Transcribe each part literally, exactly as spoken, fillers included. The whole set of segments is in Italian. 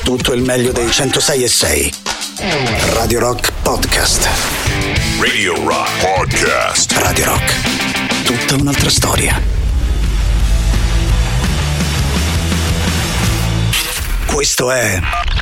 tutto il meglio dei centosei e sei. Radio Rock Podcast. Radio Rock Podcast. Radio Rock. Tutta un'altra storia. Questo è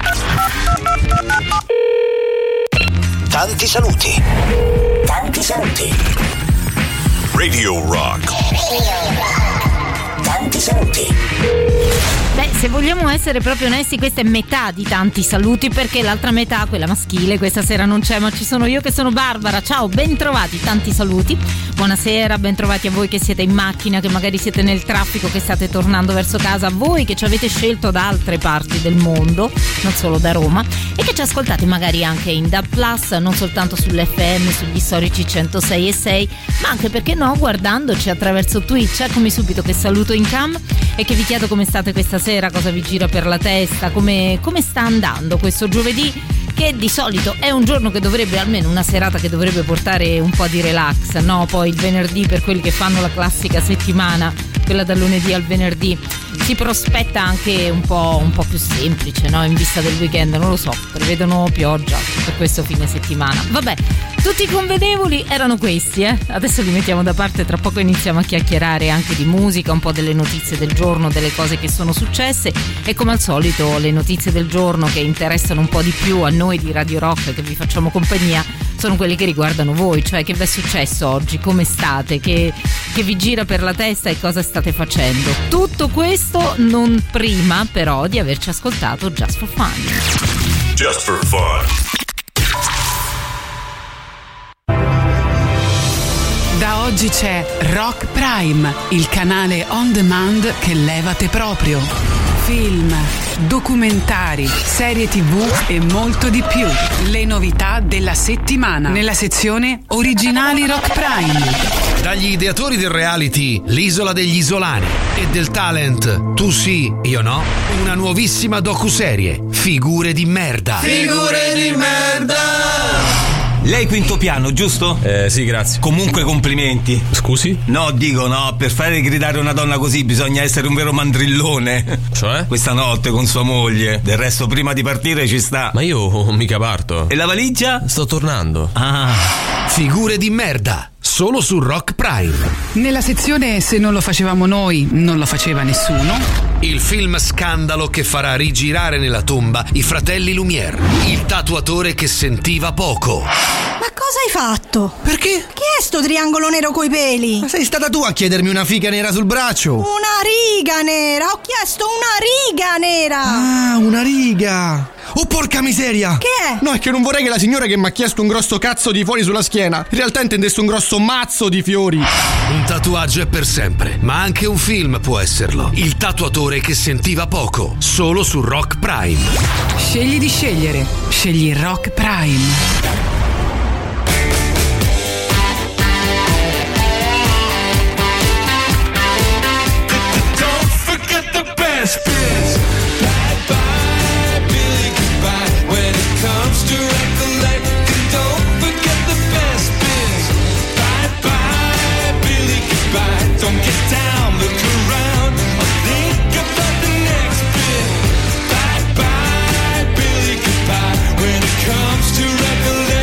Tanti saluti. Tanti saluti. Radio Rock. Tanti saluti. Beh, se vogliamo essere proprio onesti, questa è metà di tanti saluti, perché l'altra metà, quella maschile, questa sera non c'è, ma ci sono io che sono Barbara. Ciao, bentrovati, tanti saluti. Buonasera, bentrovati a voi che siete in macchina, che magari siete nel traffico, che state tornando verso casa, a voi che ci avete scelto da altre parti del mondo, non solo da Roma, e che ci ascoltate magari anche in D A B plus, non soltanto sull'F M, sugli storici centosei e sei, ma anche, perché no, guardandoci attraverso Twitch. Eccomi subito che saluto in cam e che vi chiedo come state questa sera, cosa vi gira per la testa, come, come sta andando questo giovedì, che di solito è un giorno che dovrebbe, almeno una serata che dovrebbe portare un po' di relax, no? Poi il venerdì, per quelli che fanno la classica settimana, quella dal lunedì al venerdì, si prospetta anche un po', un po' più semplice, no? In vista del weekend, non lo so, prevedono pioggia per questo fine settimana. Vabbè, tutti i convenevoli erano questi, eh? Adesso li mettiamo da parte, tra poco iniziamo a chiacchierare anche di musica, un po' delle notizie del giorno, delle cose che sono successe, e come al solito le notizie del giorno che interessano un po' di più a noi di Radio Rock, che vi facciamo compagnia, sono quelle che riguardano voi, cioè che vi è successo oggi, come state, che, che vi gira per la testa e cosa state facendo. Tutto questo non prima però di averci ascoltato Just for Fun. Just for Fun. Da oggi c'è Rock Prime, il canale on demand che levate proprio. Film, documentari, serie tivù e molto di più. Le novità della settimana nella sezione Originali Rock Prime. Dagli ideatori del reality L'isola degli isolani e del talent Tu sì, io no, una nuovissima docuserie Figure di merda. Figure di merda! Lei quinto piano, giusto? Eh, sì, grazie. Comunque complimenti. Scusi? No, dico no, per fare gridare una donna così bisogna essere un vero mandrillone. Cioè? Questa notte con sua moglie. Del resto prima di partire ci sta. Ma io mica parto. E la valigia? Sto tornando. Ah. Figure di merda, solo su Rock Prime. Nella sezione Se non lo facevamo noi, non lo faceva nessuno. Il film scandalo che farà rigirare nella tomba i fratelli Lumière. Il tatuatore che sentiva poco. Ma cosa hai fatto? Perché? Chi è sto triangolo nero coi peli? Ma sei stata tu a chiedermi una figa nera sul braccio? Una riga nera! Ho chiesto una riga nera! Ah, una riga! Oh, porca miseria! Che è? No, è che non vorrei che la signora che mi ha chiesto un grosso cazzo di fuori sulla schiena in realtà intendesse un grosso mazzo di fiori. Un tatuaggio è per sempre, ma anche un film può esserlo. Il tatuatore che sentiva poco, solo su Rock Prime. Scegli di scegliere. Scegli Rock Prime. When it comes to recollection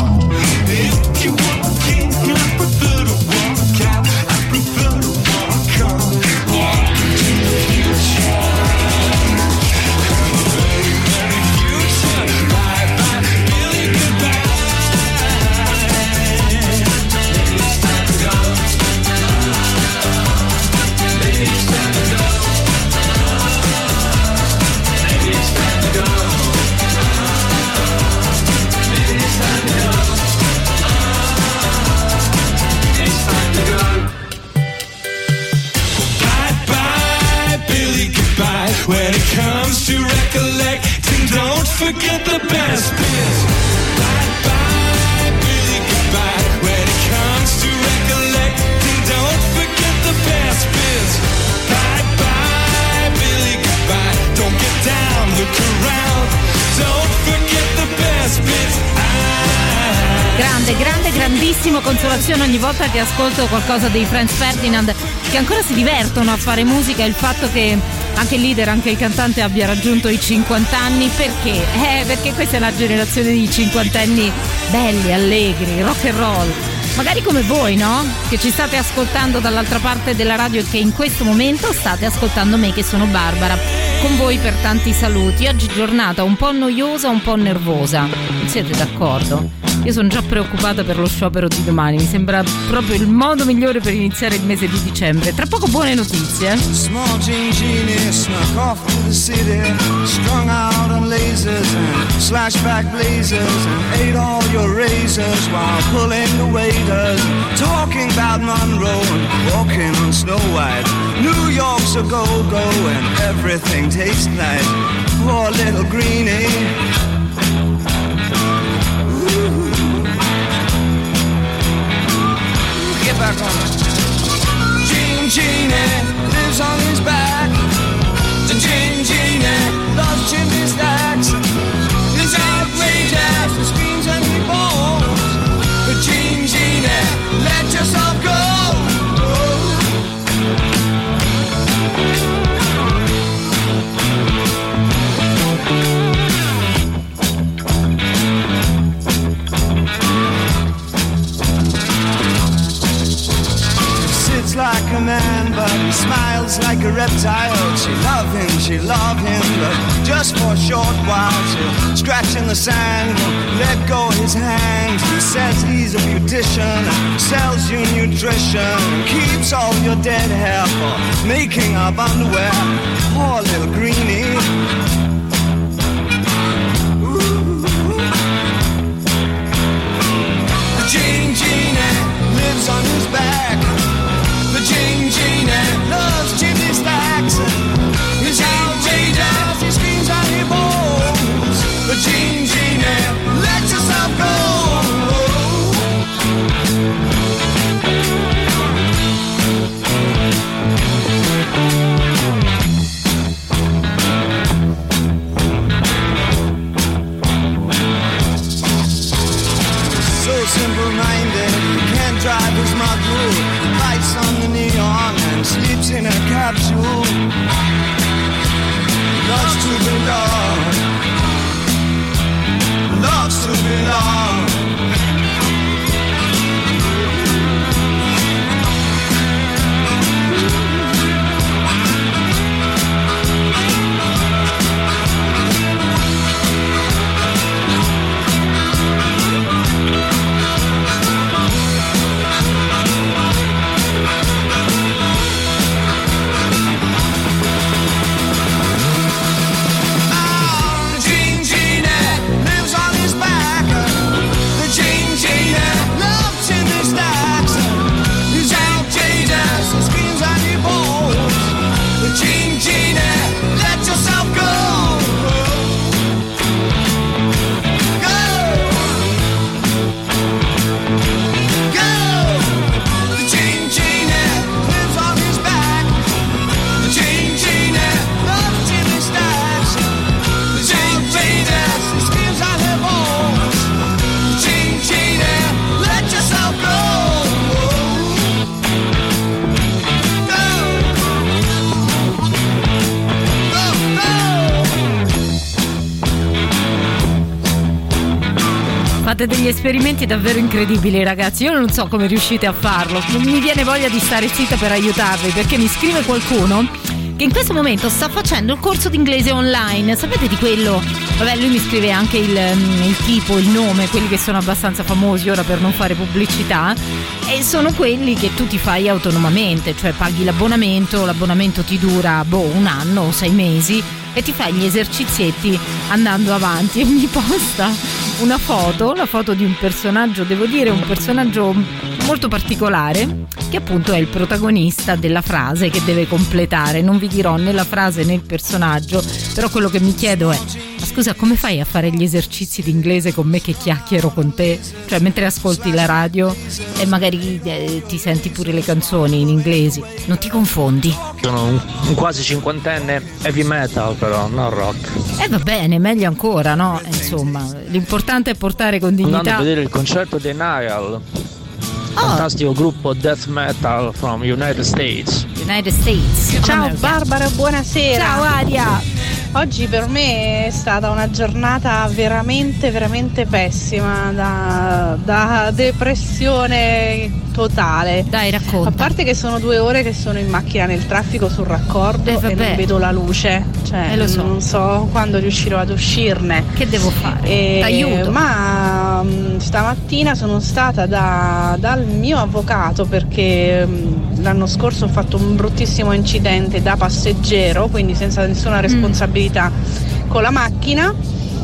If you walk in, I prefer to walk out. I prefer to walk on. Walk into the future. Have a very, very future. Bye bye, Billy, goodbye. Maybe it's time to go. Maybe it's time to go. Maybe it's time to go. Maybe it's time to go. It's time to go. Bye bye, Billy, goodbye. When it comes to recollecting, don't forget the best bits. Bye bye, Billy, goodbye. When it comes to recollecting, don't forget the best bits. Bye bye, Billy, goodbye. Don't get down, look around. Don't forget the best bits. Grande, grande, grandissimo consolazione ogni volta che ascolto qualcosa dei Franz Ferdinand, che ancora si divertono a fare musica. Il fatto che anche il leader, anche il cantante abbia raggiunto i cinquanta anni, perché? Eh, perché questa è la generazione di cinquantenni belli, allegri, rock and roll. Magari come voi, no? Che ci state ascoltando dall'altra parte della radio e che in questo momento state ascoltando me, che sono Barbara, con voi per tanti saluti. Oggi giornata un po' noiosa, un po' nervosa. Siete d'accordo? Io sono già preoccupata per lo sciopero di domani. Mi sembra proprio il modo migliore per iniziare il mese di dicembre. Tra poco buone notizie. Small Jean Genie snuck off to the city, strung out on lasers and slashback blazers, and ate all your razors while pulling the waiters, talking about Monroe and walking on Snow White. New York's a go-go and everything tastes nice. Poor little greenie. Get back on it. Jean Genie lives on his back, and Jean Genie loves chimney stacks. It's outrageous, he screams and he moans. But Jean Genie, let yourself go. Like a man, but he smiles like a reptile. She love him, she love him, but just for a short while. She'll scratch in the sand, won't let go his hand. He says he's a beautician, sells you nutrition, keeps all your dead hair for making up underwear. Poor little greenie. The Jean Genie lives on his back. The Jean Genie loves chimney stacks. He's outrageous, he screams and he moans. The Jean Genie, let yourself go. So simple-minded, he can't drive his Magoo. Lights on the neon and sleeps in a capsule. Loves to belong. Loves to belong. Fate degli esperimenti davvero incredibili, ragazzi. Io non so come riuscite a farlo. Mi viene voglia di stare zitta per aiutarvi, perché mi scrive qualcuno che in questo momento sta facendo il corso d'inglese online. Sapete di quello? Vabbè, lui mi scrive anche il, il tipo, il nome, quelli che sono abbastanza famosi ora per non fare pubblicità, e sono quelli che tu ti fai autonomamente, cioè paghi l'abbonamento, l'abbonamento ti dura boh un anno o sei mesi e ti fai gli esercizietti andando avanti. E mi posta una foto, la foto di un personaggio, devo dire un personaggio molto particolare, che appunto è il protagonista della frase che deve completare. Non vi dirò né la frase né il personaggio, però quello che mi chiedo è: ma scusa, come fai a fare gli esercizi di inglese con me che chiacchiero con te? Cioè mentre ascolti la radio e magari eh, ti senti pure le canzoni in inglese, non ti confondi? Sono un, un quasi cinquantenne heavy metal, però non rock. E eh, va bene, meglio ancora, no? Insomma, l'importante è portare con dignità. Andando a vedere il concerto dei Nile, Oh. fantastico gruppo death metal from United States. United States. Ciao Barbara, buonasera. Ciao Aria. Oggi per me è stata una giornata veramente veramente pessima, da, da depressione totale. Dai, racconta. A parte che sono due ore che sono in macchina nel traffico sul raccordo eh, e non vedo la luce, cioè eh, lo so. non so quando riuscirò ad uscirne. Che devo fare? E, T'aiuto. Ma mh, stamattina sono stata da, dal mio avvocato perché mh, l'anno scorso ho fatto un bruttissimo incidente da passeggero, quindi senza nessuna responsabilità mm. con la macchina,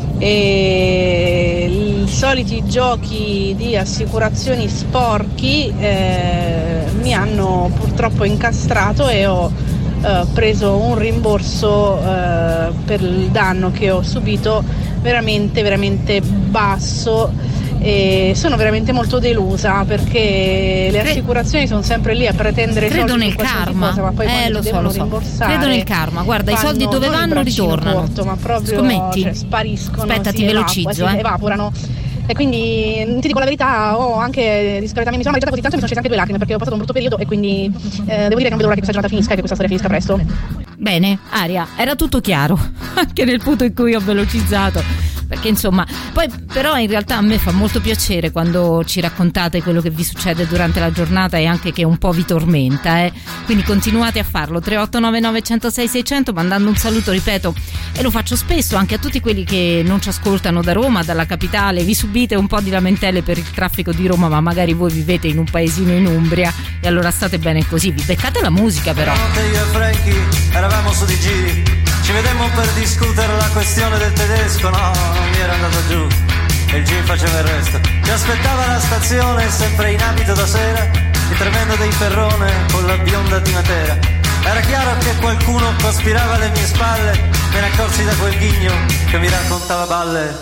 e i soliti giochi di assicurazioni sporchi eh, mi hanno purtroppo incastrato e ho eh, preso un rimborso eh, per il danno che ho subito veramente veramente basso. E sono veramente molto delusa perché le assicurazioni sono sempre lì a pretendere credo soldi nel karma cosa, ma poi eh lo so lo so credo nel karma. Guarda, i soldi dove vanno ritornano corto, ma proprio, scommetti? Cioè, spariscono. Aspetta, si ti velocizzo evapora, eh. si evaporano. E quindi ti dico la verità, ho anche discretamente, mi sono mareggiata così tanto che mi sono scese anche due lacrime perché ho passato un brutto periodo e quindi eh, devo dire che non vedo l'ora che questa giornata finisca e che questa storia finisca presto. Bene, Aria, era tutto chiaro anche nel punto in cui ho velocizzato, perché insomma, poi però in realtà a me fa molto piacere quando ci raccontate quello che vi succede durante la giornata e anche che un po' vi tormenta, eh. Quindi continuate a farlo. Tre otto nove nove uno zero sei sei zero zero, mandando un saluto, ripeto, e lo faccio spesso anche a tutti quelli che non ci ascoltano da Roma, dalla capitale. Vi subite un po' di lamentele per il traffico di Roma, ma magari voi vivete in un paesino in Umbria e allora state bene così, vi beccate la musica però. Notte io e Frankie eravamo su di giri, ci vedemmo per discutere la questione del tedesco, no, non mi era andato giù, e il gin faceva il resto. Ci aspettava alla stazione, sempre in abito da sera, il tremendo dei Ferrone con la bionda di Matera. Era chiaro che qualcuno cospirava alle mie spalle, me ne accorsi da quel ghigno che mi raccontava balle.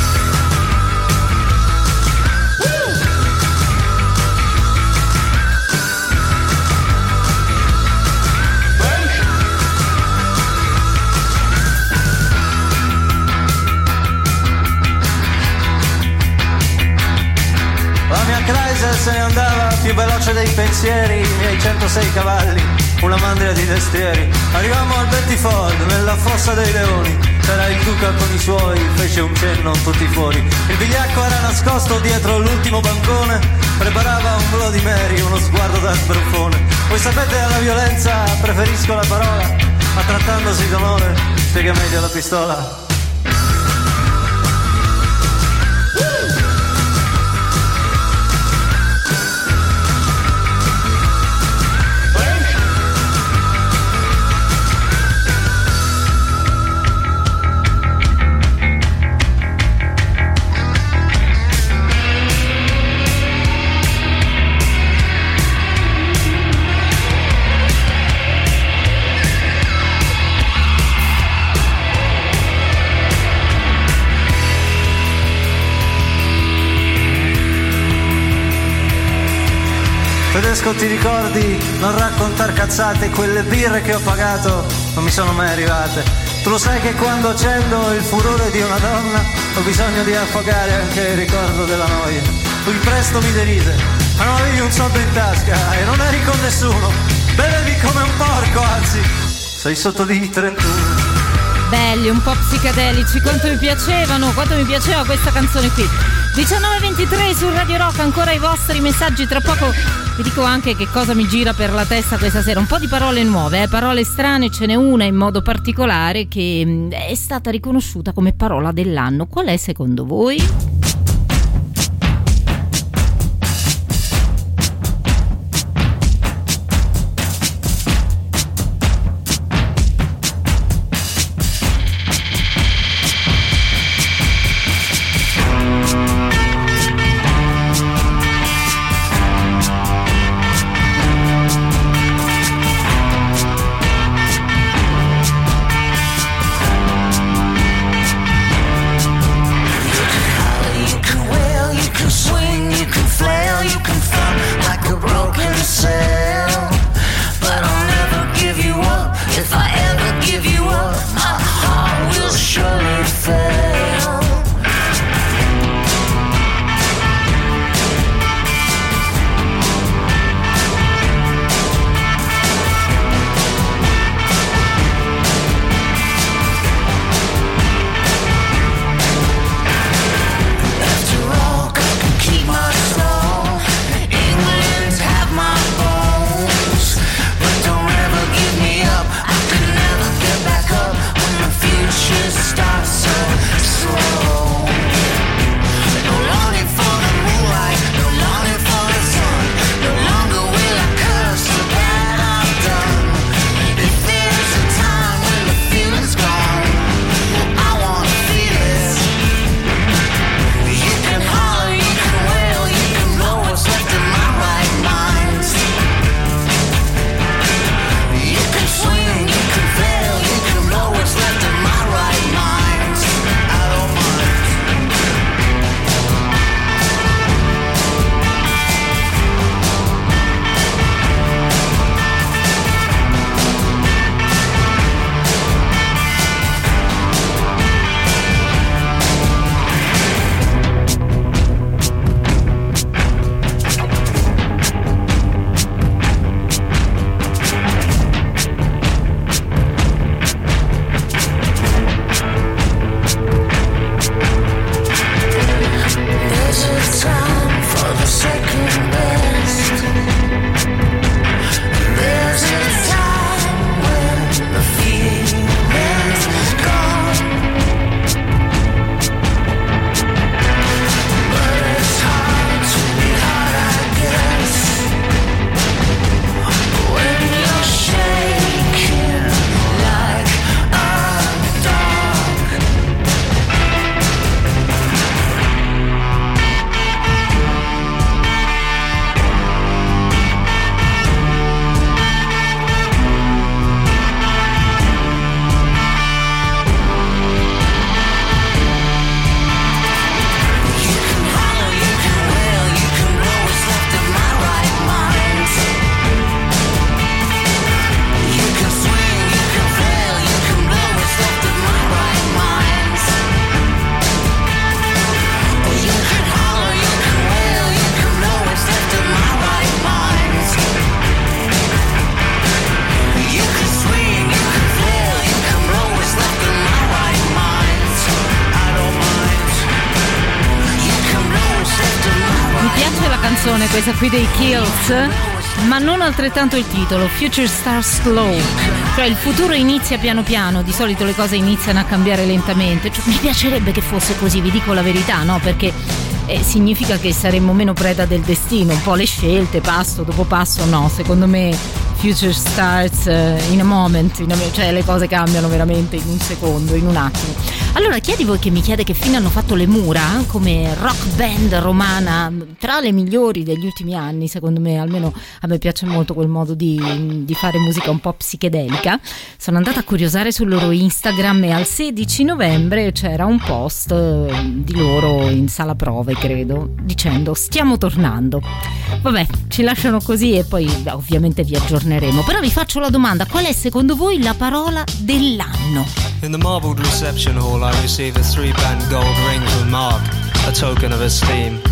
La mia Chrysler se ne andava più veloce dei pensieri, i miei centosei cavalli, una mandria di destrieri. Arrivammo al Bettiford, nella fossa dei leoni, c'era il duca con i suoi, fece un cenno tutti fuori. Il vigliacco era nascosto dietro l'ultimo bancone, preparava un Bloody Mary, uno sguardo da sbruffone. Voi sapete, alla violenza preferisco la parola, ma trattandosi d'onore spiega meglio la pistola. Tedesco, ti ricordi? Non raccontar cazzate, quelle birre che ho pagato non mi sono mai arrivate. Tu lo sai che quando accendo il furore di una donna ho bisogno di affogare anche il ricordo della noia. Lui presto mi derise, ma non avevi un soldo in tasca e non eri con nessuno. Bevevi come un porco, anzi sei sotto di trentuno. Belli, un po' psicadelici, quanto mi piacevano, quanto mi piaceva questa canzone qui. diciannove e ventitré su Radio Rock, ancora i vostri messaggi, tra poco vi dico anche che cosa mi gira per la testa questa sera, un po' di parole nuove, eh? Parole strane, ce n'è una in modo particolare che è stata riconosciuta come parola dell'anno. Qual è secondo voi? Questa qui dei Kills, ma non altrettanto il titolo, Future Starts Slow, cioè il futuro inizia piano piano, di solito le cose iniziano a cambiare lentamente, cioè, mi piacerebbe che fosse così, vi dico la verità, no? Perché eh, significa che saremmo meno preda del destino, un po' le scelte, passo dopo passo, no, secondo me Future starts uh, in a moment, in a, cioè le cose cambiano veramente in un secondo, in un attimo. Allora, chi è di voi che mi chiede che fine hanno fatto le Mura come rock band romana, tra le migliori degli ultimi anni, secondo me, almeno a me piace molto quel modo di, di fare musica un po' psichedelica. Sono andata a curiosare sul loro Instagram e al sedici novembre c'era un post di loro in sala prove, credo, dicendo stiamo tornando. Vabbè, ci lasciano così e poi ovviamente vi aggiorneremo. Però vi faccio la domanda: qual è secondo voi la parola dell'anno? In the marbled reception hall I received a three band gold ring from Mark, a token of esteem.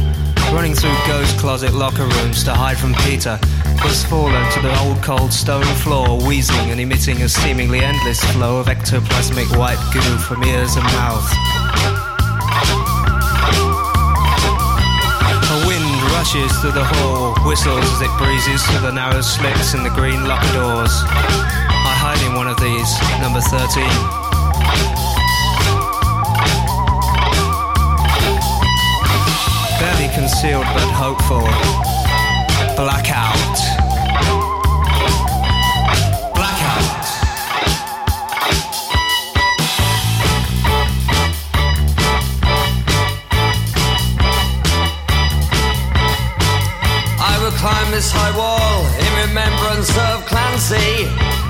running through ghost closet locker rooms to hide from Peter, was fallen to the old cold stone floor, wheezing and emitting a seemingly endless flow of ectoplasmic white goo from ears and mouth. A wind rushes through the hall, whistles as it breezes through the narrow slits in the green locker doors. I hide in one of these, number thirteen. Barely concealed but hopeful. Blackout. Blackout. I will climb this high wall in remembrance of Clancy,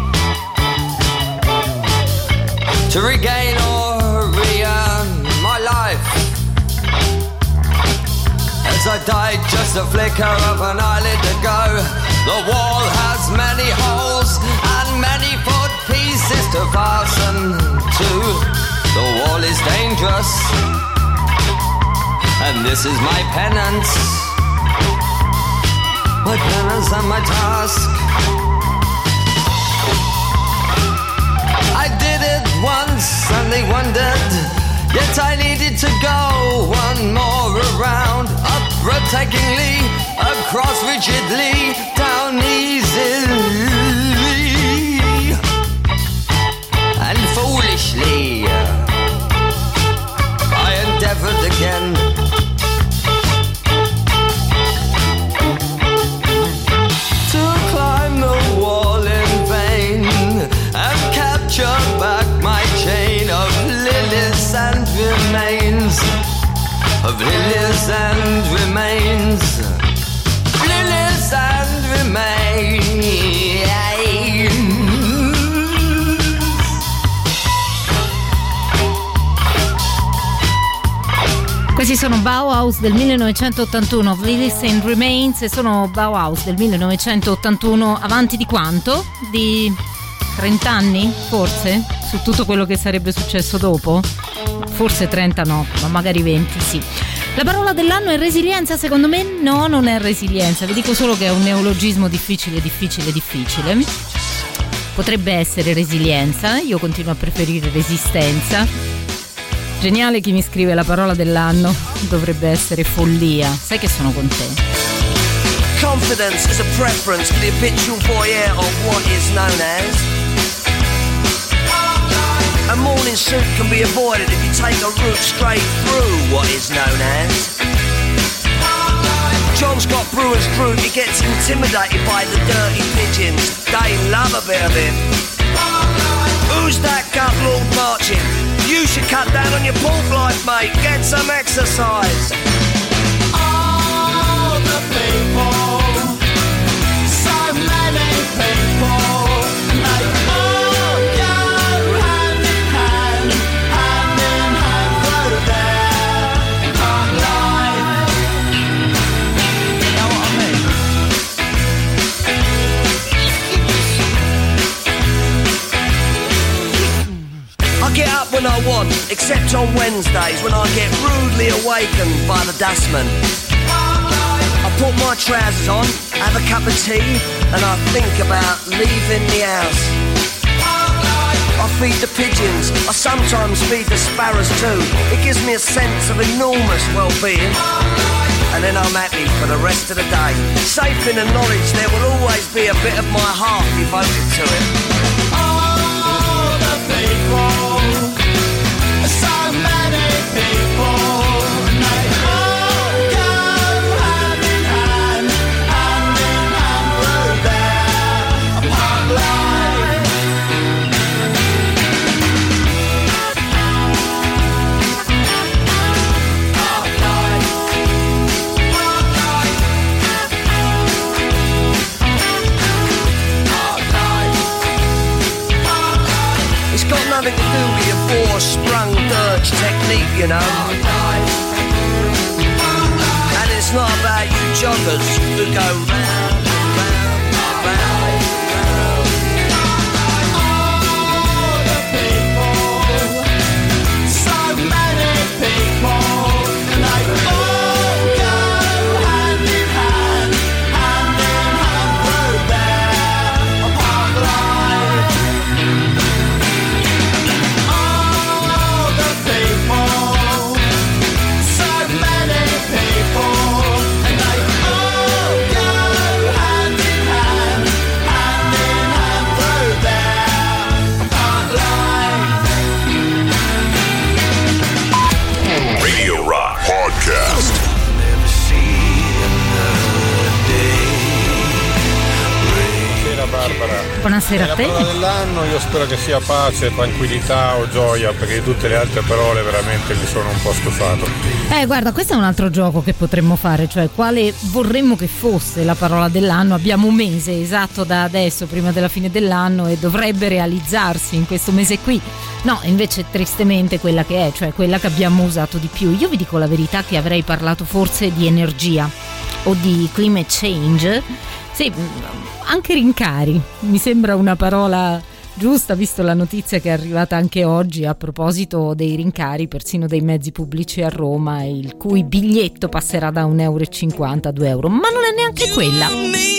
to regain or re-earn my life. As I died just a flicker of an eyelid ago, the wall has many holes and many foot pieces to fasten to. The wall is dangerous, and this is my penance, my penance and my task. I did it once and they wondered, yet I needed to go one more around, up rotatingly, across rigidly, down easily, and foolishly I endeavored again to climb the wall in vain and capture back my chain of lilies and remains, of lilies and remains, lilies and remains. Questi sono Bauhaus del millenovecentottantuno, of Lilies and Remains, e sono Bauhaus del millenovecentottantuno avanti di quanto? Di trenta anni, forse? Su tutto quello che sarebbe successo dopo? Forse trenta no, ma magari venti sì. La parola dell'anno è resilienza, secondo me no, non è resilienza, vi dico solo che è un neologismo difficile, difficile, difficile. Potrebbe essere resilienza, io continuo a preferire resistenza. Geniale chi mi scrive la parola dell'anno, dovrebbe essere follia, sai che sono con te. Confidence is a preference for the habitual voyeur of what is known as. A morning suit can be avoided if you take a route straight through what is known as. John's got brewer's fruit, he gets intimidated by the dirty pigeons. They love a bit of it. Who's that gut lord marching? You should cut down on your pork life, mate. Get some exercise. All the people, so many people, and they all go hand in hand, hand in hand through their hard life. You know what I mean? I get up when I want, except on Wednesdays when I get rudely awakened by the dustman. I put my trousers on, have a cup of tea, and I think about leaving the house. I feed the pigeons, I sometimes feed the sparrows too. It gives me a sense of enormous well-being. And then I'm happy for the rest of the day, safe in the knowledge there will always be a bit of my heart devoted to it. All the people, so many people, and they all go hand in hand, hand in hand through their hard life. Hard life. Hard life. Hard life. Hard life. It's got nothing to do with your four-sprung dirge technique, you know. And it's not about you joggers who go round, round, round, round. All the people, so many people, and they all go Buonasera a La te. parola dell'anno io spero che sia pace, tranquillità o gioia, perché tutte le altre parole veramente mi sono un po' stufato. Eh, guarda, questo è un altro gioco che potremmo fare, cioè quale vorremmo che fosse la parola dell'anno. Abbiamo un mese esatto da adesso, prima della fine dell'anno, e dovrebbe realizzarsi in questo mese qui. No, invece tristemente quella che è, cioè quella che abbiamo usato di più. Io vi dico la verità che avrei parlato forse di energia o di climate change. Sì, anche rincari, mi sembra una parola giusta, visto la notizia che è arrivata anche oggi a proposito dei rincari persino dei mezzi pubblici a Roma, il cui biglietto passerà da un euro e cinquanta a due euro, ma non è neanche quella.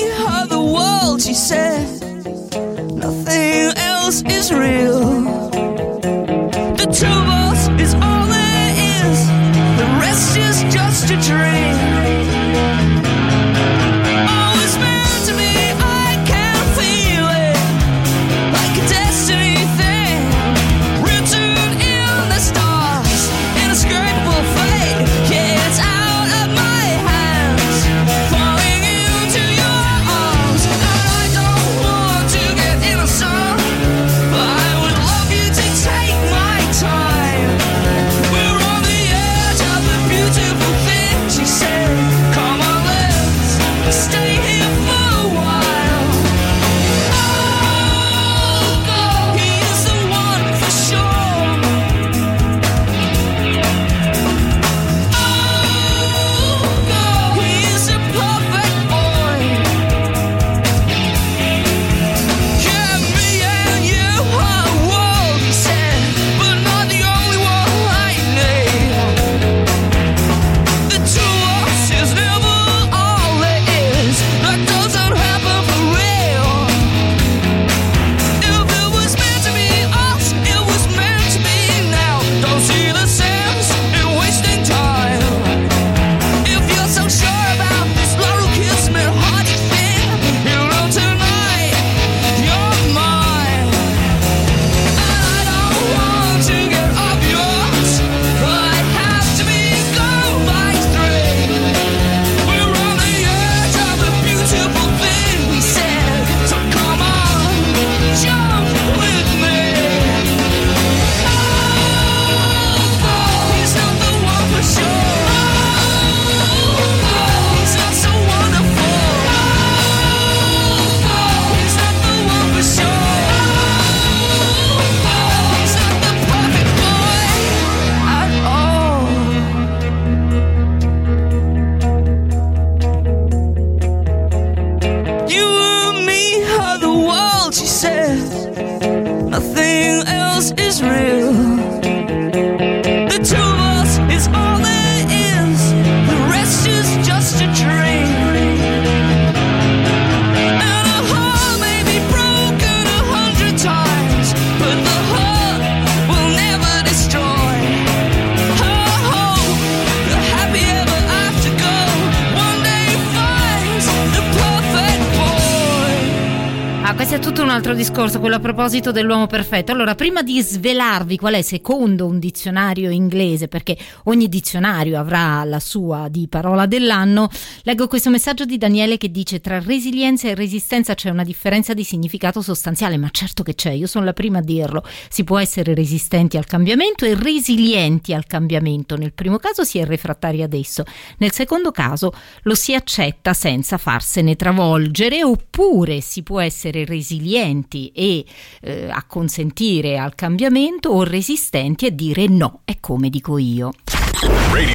Discorso, quello a proposito dell'uomo perfetto. Allora, prima di svelarvi qual è secondo un dizionario inglese, perché ogni dizionario avrà la sua di parola dell'anno, leggo questo messaggio di Daniele che dice: tra resilienza e resistenza c'è una differenza di significato sostanziale. Ma certo che c'è, io sono la prima a dirlo. Si può essere resistenti al cambiamento e resilienti al cambiamento. Nel primo caso si è refrattari ad esso, nel secondo caso lo si accetta senza farsene travolgere, oppure si può essere resilienti e eh, acconsentire al cambiamento, o resistenti e dire no, è come dico io. Radio.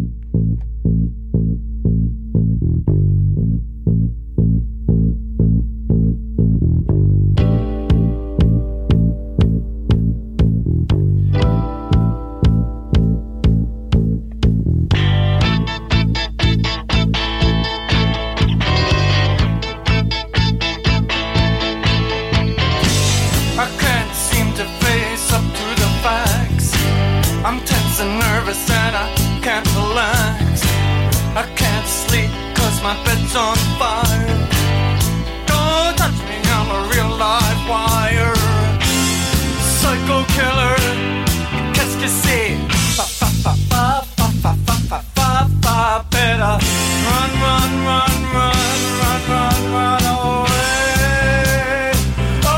I'm tense and nervous and I can't relax. I can't sleep cause my bed's on fire. Don't touch me, I'm a real live wire. Psycho killer, qu'est-ce que c'est? Fa fa fa fa fa fa fa fa fa fa. Better run, run, run, run, run, run, run away. Oh,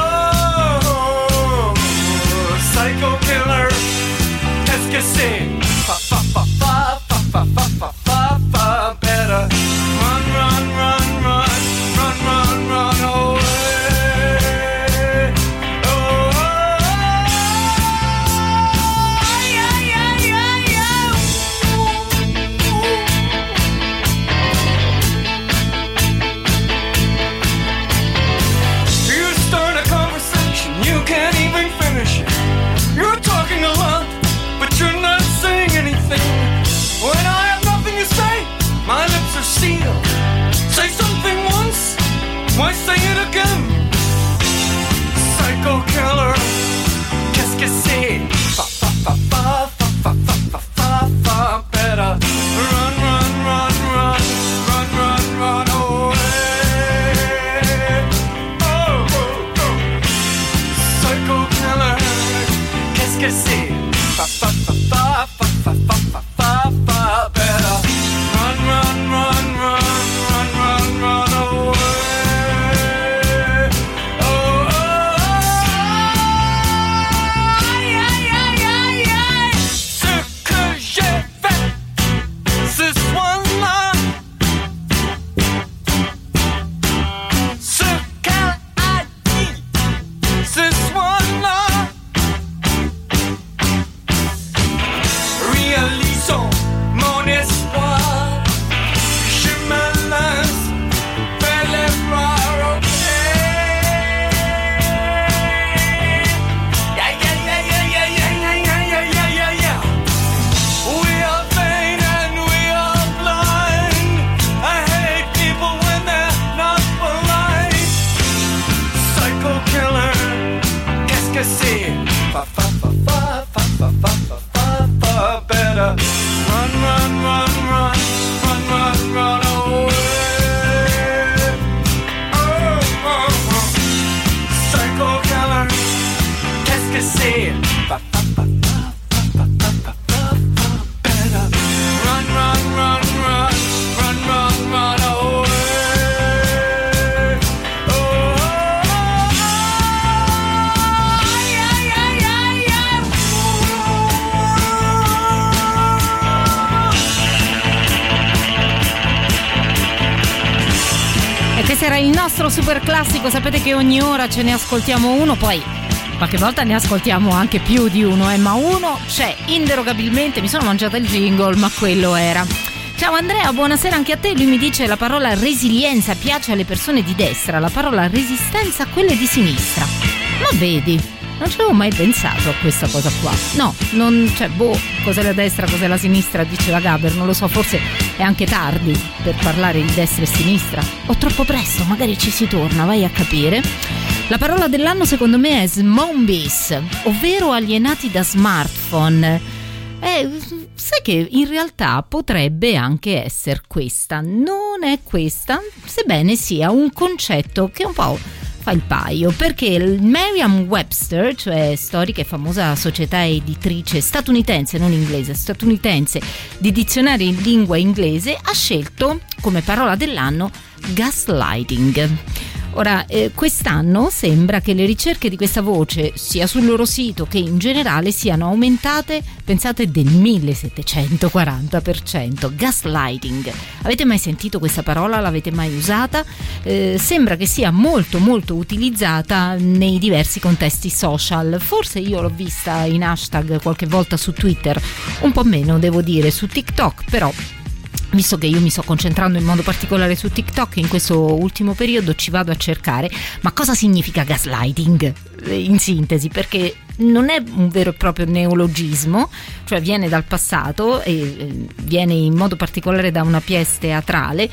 Questo era il nostro super classico, sapete che ogni ora ce ne ascoltiamo uno, poi qualche volta ne ascoltiamo anche più di uno, eh, ma uno c'è inderogabilmente. Mi sono mangiata il jingle, ma quello era. Ciao Andrea, buonasera anche a te. Lui mi dice: la parola resilienza piace alle persone di destra, la parola resistenza a quelle di sinistra. Ma vedi, non ci avevo mai pensato a questa cosa qua. No, non, cioè, boh, cos'è la destra, cos'è la sinistra, diceva Gaber, non lo so, forse è anche tardi per parlare di destra e sinistra. O troppo presto, magari ci si torna, vai a capire. La parola dell'anno secondo me è zombies, ovvero alienati da smartphone. Eh, sai che in realtà potrebbe anche essere questa, non è questa, sebbene sia un concetto che un po' fa il paio, perché il Merriam-Webster, cioè storica e famosa società editrice statunitense, non inglese, statunitense, di dizionari in lingua inglese, ha scelto come parola dell'anno gaslighting. Ora, eh, quest'anno sembra che le ricerche di questa voce, sia sul loro sito che in generale, siano aumentate, pensate, del millesettecentoquaranta per cento. Gaslighting. Avete mai sentito questa parola? L'avete mai usata? Eh, sembra che sia molto molto utilizzata nei diversi contesti social. Forse io l'ho vista in hashtag qualche volta su Twitter, un po' meno devo dire su TikTok, però visto che io mi sto concentrando in modo particolare su TikTok in questo ultimo periodo, ci vado a cercare. Ma cosa significa gaslighting? In sintesi, perché non è un vero e proprio neologismo, cioè viene dal passato e viene in modo particolare da una pièce teatrale.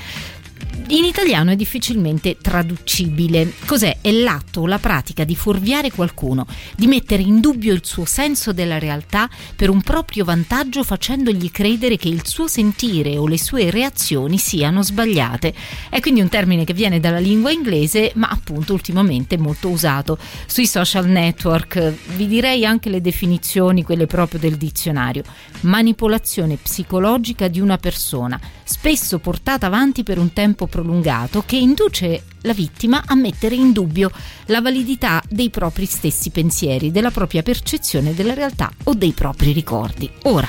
In italiano è difficilmente traducibile. Cos'è? È l'atto o la pratica di fuorviare qualcuno, di mettere in dubbio il suo senso della realtà per un proprio vantaggio, facendogli credere che il suo sentire o le sue reazioni siano sbagliate. È quindi un termine che viene dalla lingua inglese, ma appunto ultimamente molto usato sui social network. Vi direi anche le definizioni, quelle proprio del dizionario: manipolazione psicologica di una persona, spesso portata avanti per un tempo prolungato, che induce la vittima a mettere in dubbio la validità dei propri stessi pensieri, della propria percezione della realtà o dei propri ricordi. Ora,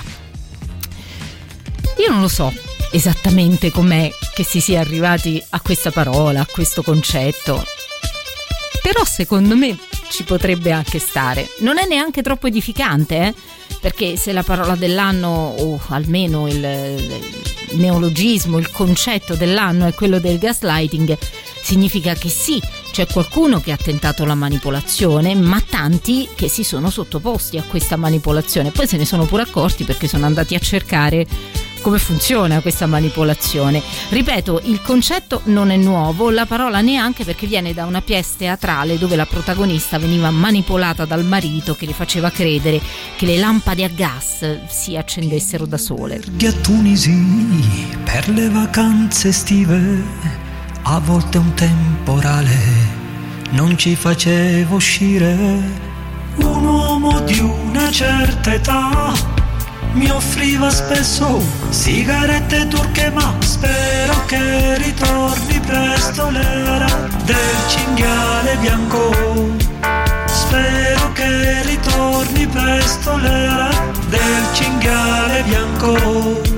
io non lo so esattamente com'è che si sia arrivati a questa parola, a questo concetto, però secondo me ci potrebbe anche stare. Non è neanche troppo edificante, eh? Perché se la parola dell'anno, o almeno il, il neologismo, il concetto dell'anno è quello del gaslighting, significa che sì, c'è qualcuno che ha tentato la manipolazione, ma tanti che si sono sottoposti a questa manipolazione. Poi se ne sono pure accorti, perché sono andati a cercare come funziona questa manipolazione. Ripeto, il concetto non è nuovo, la parola neanche, perché viene da una pièce teatrale dove la protagonista veniva manipolata dal marito, che le faceva credere che le lampade a gas si accendessero da sole. A Tunisi per le vacanze estive, a volte un temporale non ci faceva uscire. Un uomo di una certa età mi offriva spesso sigarette turche, ma spero che ritorni presto l'era del cinghiale bianco. Spero che ritorni presto l'era del cinghiale bianco.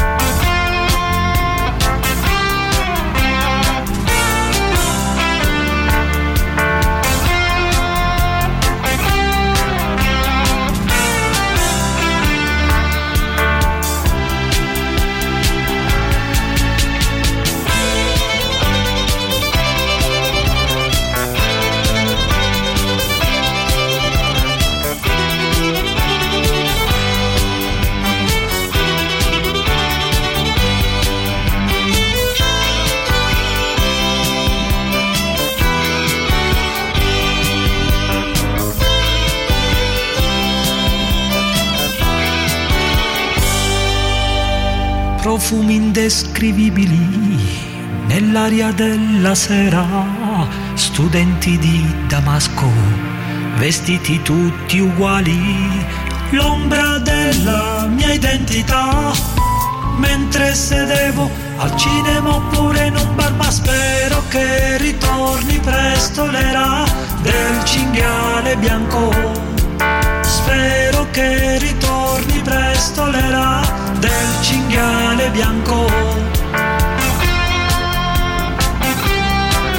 Profumi indescrivibili nell'aria della sera, studenti di Damasco, vestiti tutti uguali, l'ombra della mia identità, mentre sedevo al cinema oppure in un bar, ma spero che ritorni presto l'era del cinghiale bianco. Spero che ritorni presto l'era del cinghiale bianco.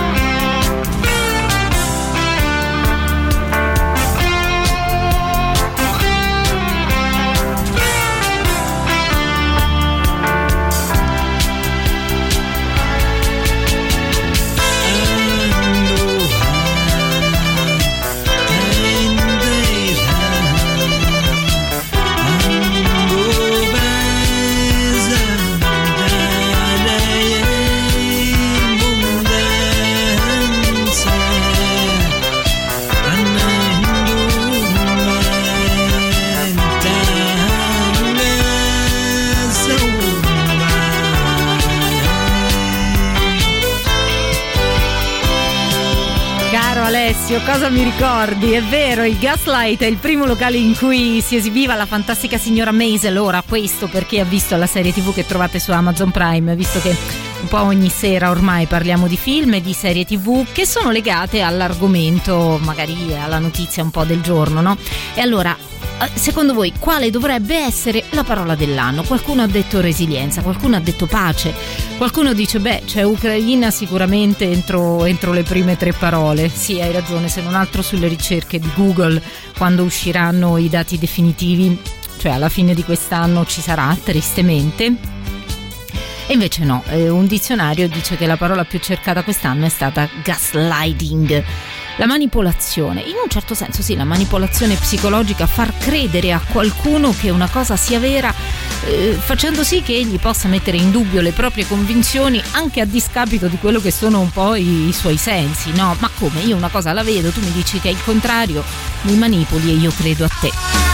Alessio, cosa mi ricordi? È vero, il Gaslight è il primo locale in cui si esibiva la fantastica signora Maisel. Ora, questo perché ha visto la serie tivù che trovate su Amazon Prime, visto che un po' ogni sera ormai parliamo di film e di serie tivù che sono legate all'argomento, magari alla notizia un po' del giorno, no? E allora, secondo voi quale dovrebbe essere la parola dell'anno? Qualcuno ha detto resilienza, qualcuno ha detto pace, qualcuno dice beh c'è Ucraina sicuramente entro, entro le prime tre parole. Sì, hai ragione, se non altro sulle ricerche di Google quando usciranno i dati definitivi, cioè alla fine di quest'anno ci sarà, tristemente. E invece no, eh, un dizionario dice che la parola più cercata quest'anno è stata gaslighting, la manipolazione. In un certo senso sì, la manipolazione psicologica, far credere a qualcuno che una cosa sia vera, eh, facendo sì che egli possa mettere in dubbio le proprie convinzioni anche a discapito di quello che sono un po' i, i suoi sensi, no? Ma come? Io una cosa la vedo, tu mi dici che è il contrario, mi manipoli e io credo a te.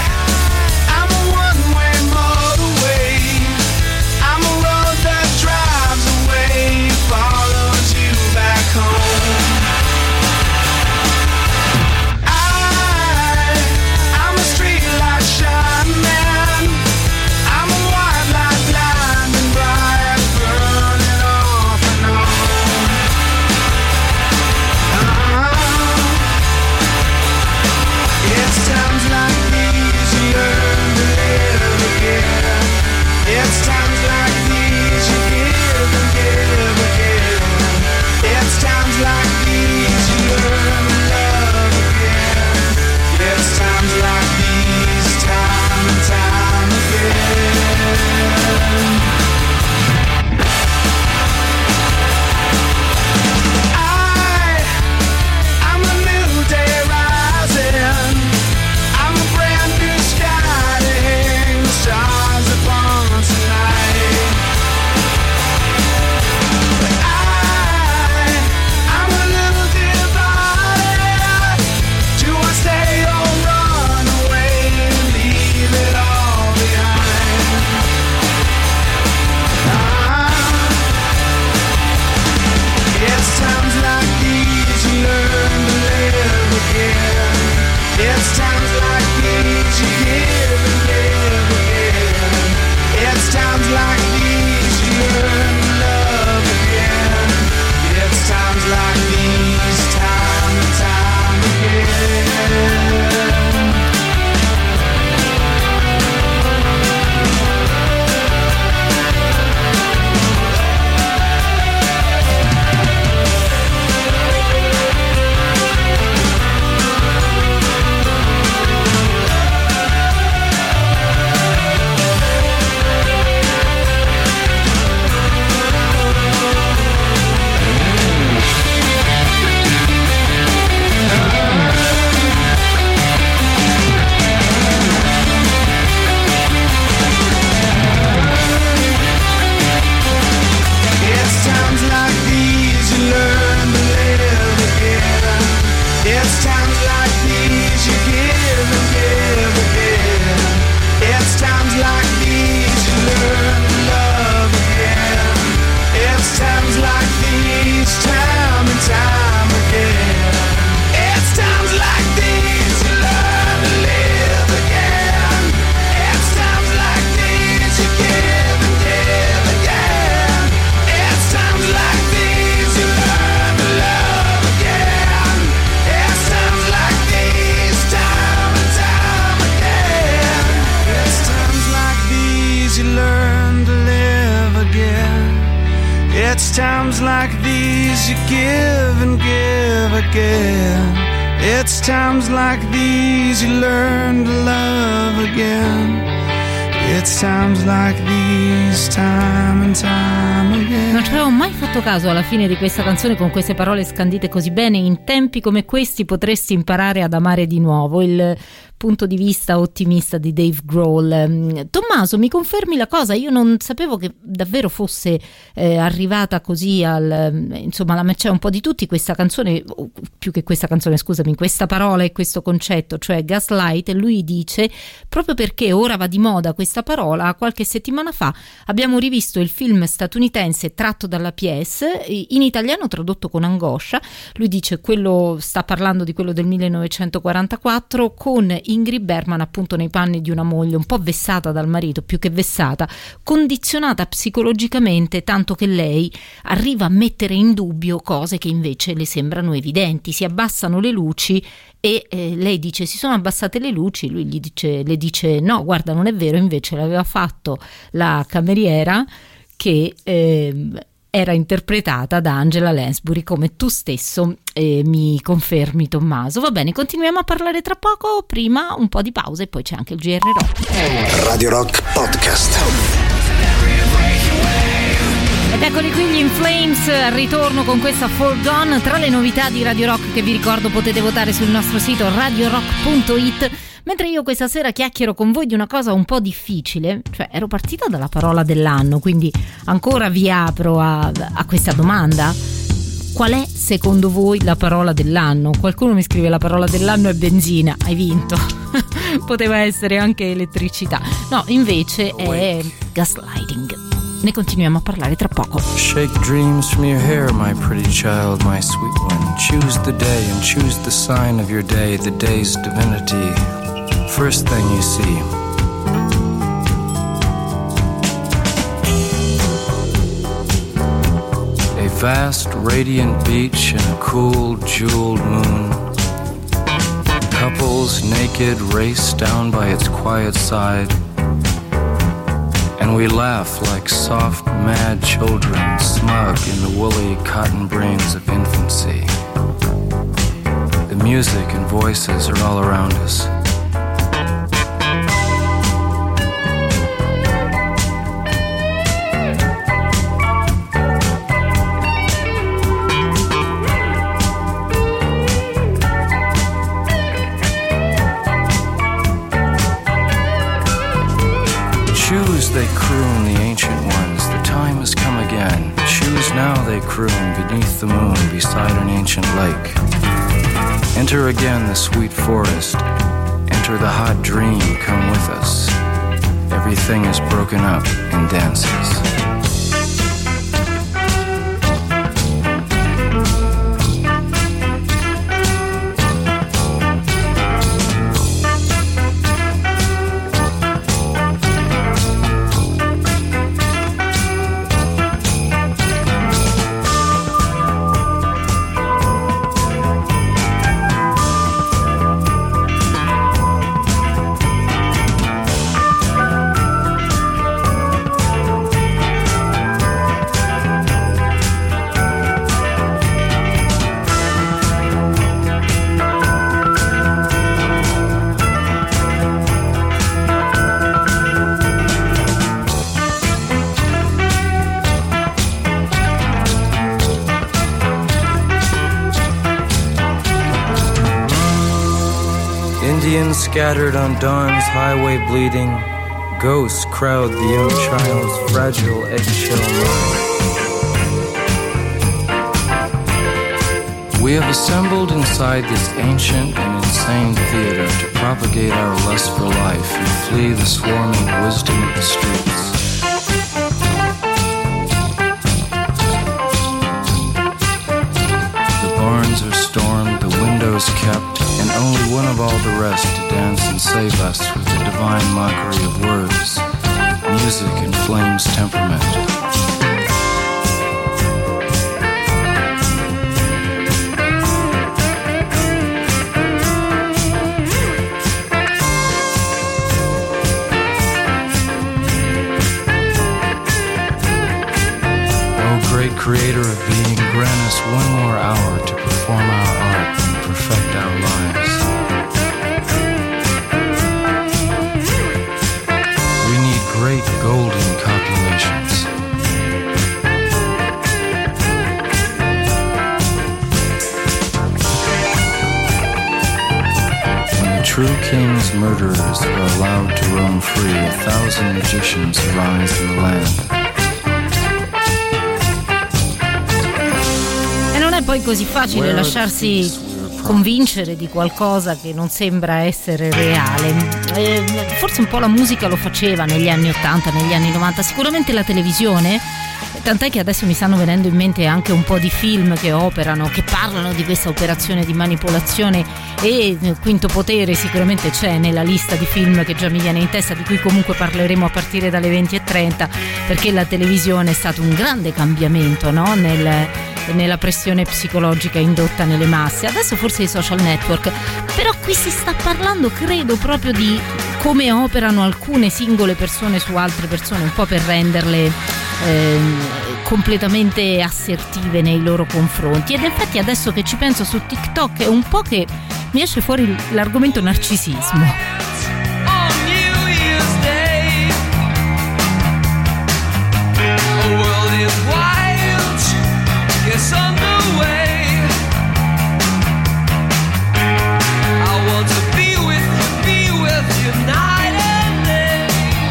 It's times like these you give and give again. It's times like these you learn to love again. It's times like these, time and time again. Non ci avevo mai fatto caso alla fine di questa canzone con queste parole scandite così bene. In tempi come questi potresti imparare ad amare di nuovo. Il punto di vista ottimista di Dave Grohl. Tommaso, mi confermi la cosa? Io non sapevo che davvero fosse eh, arrivata così al, insomma, la c'è un po' di tutti questa canzone, più che questa canzone, scusami, questa parola e questo concetto, cioè gaslight. E lui dice, proprio perché ora va di moda questa parola, qualche settimana fa abbiamo rivisto il film statunitense tratto dalla pièce, in italiano tradotto con angoscia. Lui dice, quello sta parlando di quello del millenovecentoquarantaquattro, con Ingrid Bergman appunto nei panni di una moglie un po' vessata dal marito, più che vessata, condizionata psicologicamente, tanto che lei arriva a mettere in dubbio cose che invece le sembrano evidenti. Si abbassano le luci e eh, lei dice si sono abbassate le luci, lui gli dice, le dice no, guarda, non è vero, invece l'aveva fatto la cameriera che eh, era interpretata da Angela Lansbury, come tu stesso eh, mi confermi, Tommaso. Va bene, continuiamo a parlare tra poco, prima un po' di pausa e poi c'è anche il G R Rock. Radio Rock Podcast. Ed eccoli qui gli In Flames, al ritorno con questa Fall Gone. Tra le novità di Radio Rock, che vi ricordo potete votare sul nostro sito radio rock punto it, mentre io questa sera chiacchiero con voi di una cosa un po' difficile. Cioè, ero partita dalla parola dell'anno, quindi ancora vi apro a, a questa domanda: qual è secondo voi la parola dell'anno? Qualcuno mi scrive la parola dell'anno è benzina, hai vinto. Poteva essere anche elettricità, no, invece è gaslighting. Ne continuiamo a parlare tra poco. Shake dreams from your hair, my pretty child, my sweet one. Choose the day and choose the sign of your day, the day's divinity. First thing you see. A vast, radiant beach and a cool, jeweled moon. Couples naked race down by its quiet side. And we laugh like soft, mad children, smug in the woolly cotton brains of infancy. The music and voices are all around us. They croon, the ancient ones, the time has come again. Choose now, they croon, beneath the moon, beside an ancient lake. Enter again the sweet forest, enter the hot dream, come with us. Everything is broken up in dances. Scattered on dawn's highway bleeding, ghosts crowd the young child's fragile eggshell mind. We have assembled inside this ancient and insane theater to propagate our lust for life and flee the swarming wisdom of the streets. The barns are stormed, the windows kept, and only one of all the rest to dance and save us with the divine mockery of words, music and flame's temperament. Oh, great creator of being, grant us one more hour to perform our art and perfect our lives. We need great golden copulations. When the true king's murderers are allowed to roam free, a thousand magicians arise in the land. E non è poi così facile lasciarsi convincere di qualcosa che non sembra essere reale. Eh, forse un po' la musica lo faceva negli anni ottanta, negli anni novanta, sicuramente la televisione, tant'è che adesso mi stanno venendo in mente anche un po' di film che operano, che parlano di questa operazione di manipolazione, e Quinto Potere sicuramente c'è nella lista di film che già mi viene in testa, di cui comunque parleremo a partire dalle venti e trenta, perché la televisione è stato un grande cambiamento, no? Nel nella pressione psicologica indotta nelle masse. Adesso forse i social network, però qui si sta parlando, credo, proprio di come operano alcune singole persone su altre persone, un po' per renderle eh, completamente assertive nei loro confronti. Ed infatti adesso che ci penso, su TikTok è un po' che mi esce fuori l'argomento narcisismo. It's on the way. I want to be with you, be with you night and day.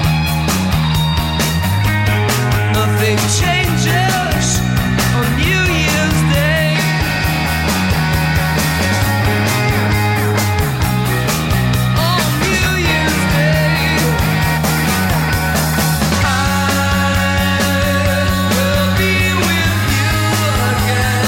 Nothing changes on New Year's Day. On New Year's Day, I will be with you again.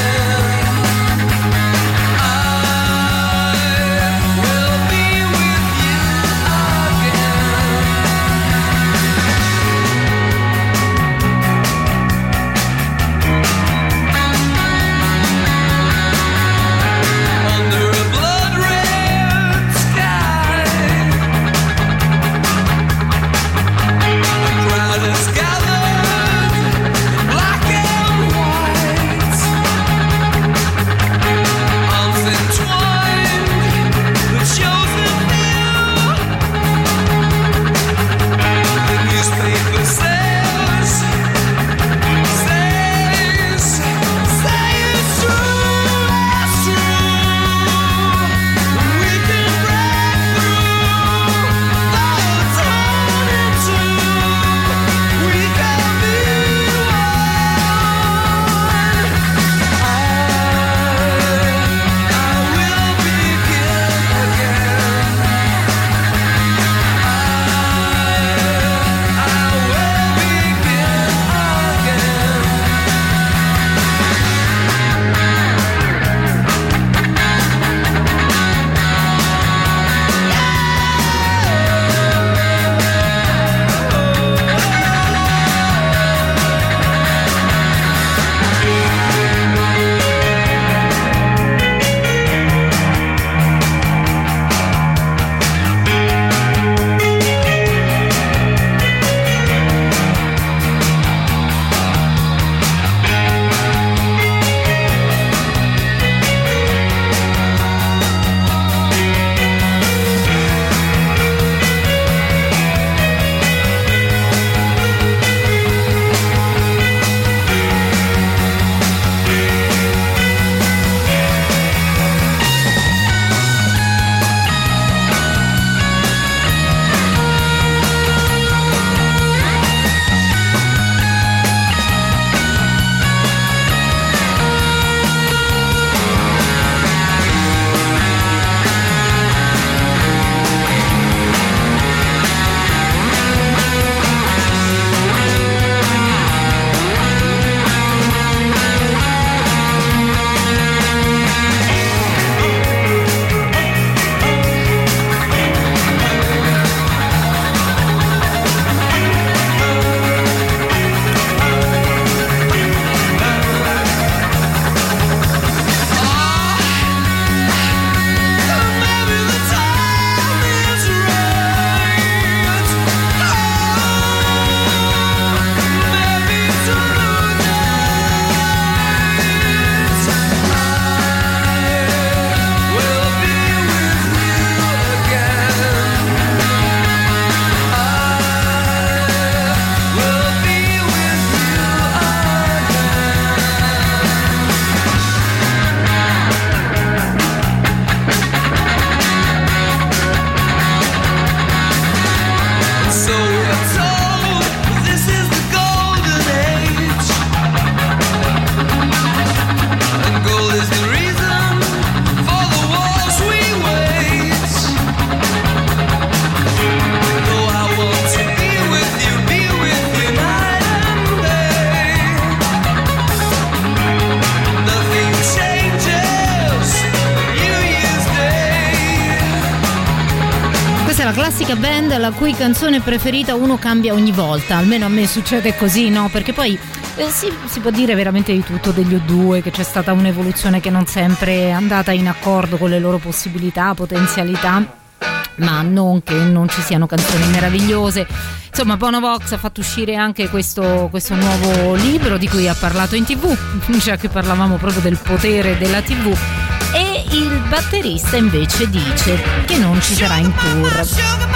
classica band la cui canzone preferita uno cambia ogni volta, almeno a me succede così, no? Perché poi eh, si, si può dire veramente di tutto degli U due, che c'è stata un'evoluzione che non sempre è andata in accordo con le loro possibilità, potenzialità, ma non che non ci siano canzoni meravigliose. Insomma, Bonovox ha fatto uscire anche questo, questo nuovo libro di cui ha parlato in tv, già che parlavamo proprio del potere della tv, e il batterista invece dice che non ci sarà in tour.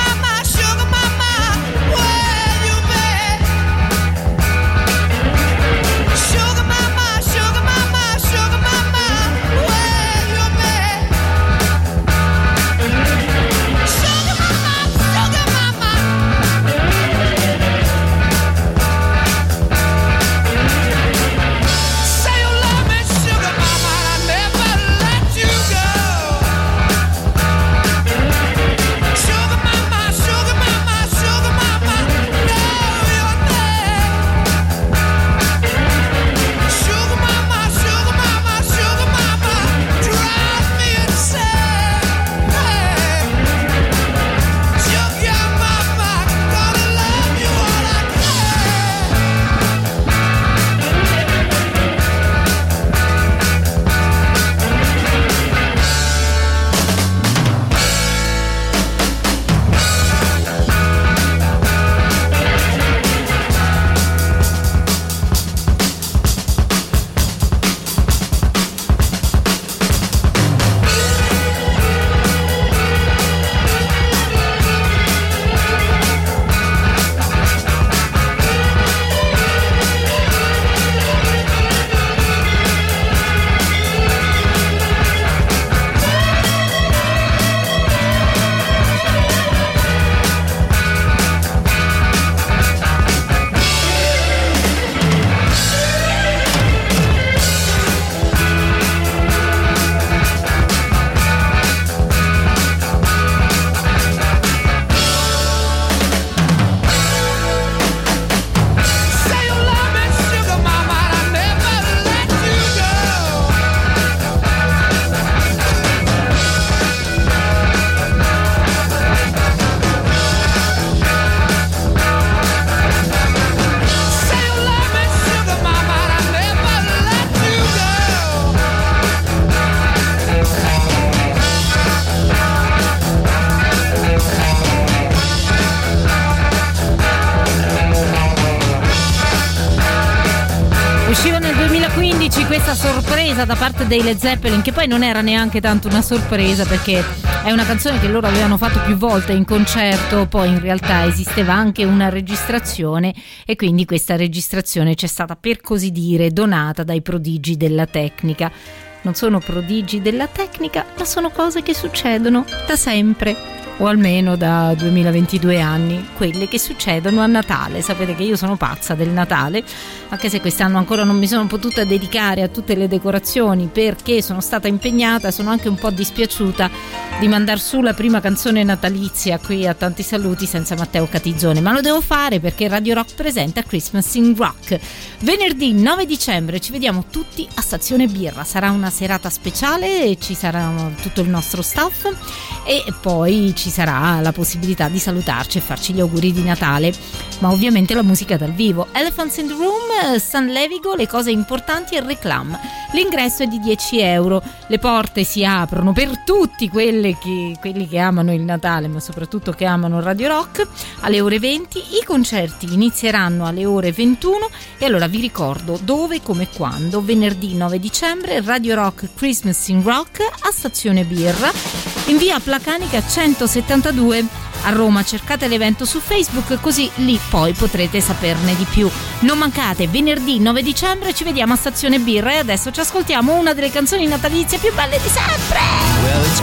Questa sorpresa da parte dei Led Zeppelin, che poi non era neanche tanto una sorpresa, perché è una canzone che loro avevano fatto più volte in concerto, poi in realtà esisteva anche una registrazione e quindi questa registrazione ci è stata, per così dire, donata dai prodigi della tecnica. Non sono prodigi della tecnica, ma sono cose che succedono da sempre, o almeno da duemilaventidue anni, quelle che succedono a Natale. Sapete che io sono pazza del Natale, anche se quest'anno ancora non mi sono potuta dedicare a tutte le decorazioni perché sono stata impegnata. Sono anche un po' dispiaciuta di mandar su la prima canzone natalizia qui a Tanti Saluti senza Matteo Catizzone, ma lo devo fare perché Radio Rock presenta Christmas in Rock. Venerdì nove dicembre ci vediamo tutti a Stazione Birra, sarà una serata speciale e ci sarà tutto il nostro staff e poi ci sarà la possibilità di salutarci e farci gli auguri di Natale, ma ovviamente la musica dal vivo. Elephants in the Room, San Levigo, le cose importanti e Reclam. L'ingresso è di dieci euro, le porte si aprono per tutti quelli che, quelli che amano il Natale, ma soprattutto che amano Radio Rock, alle ore venti. I concerti inizieranno alle ore ventuno e allora vi ricordo dove, come, quando. Venerdì nove dicembre, Radio Rock Christmas in Rock a Stazione Birra in via Placanica centosettantadue a Roma. Cercate l'evento su Facebook, così lì poi potrete saperne di più. Non mancate, venerdì nove dicembre ci vediamo a Stazione Birra e adesso ci ascoltiamo una delle canzoni natalizie più belle di sempre. Well, it's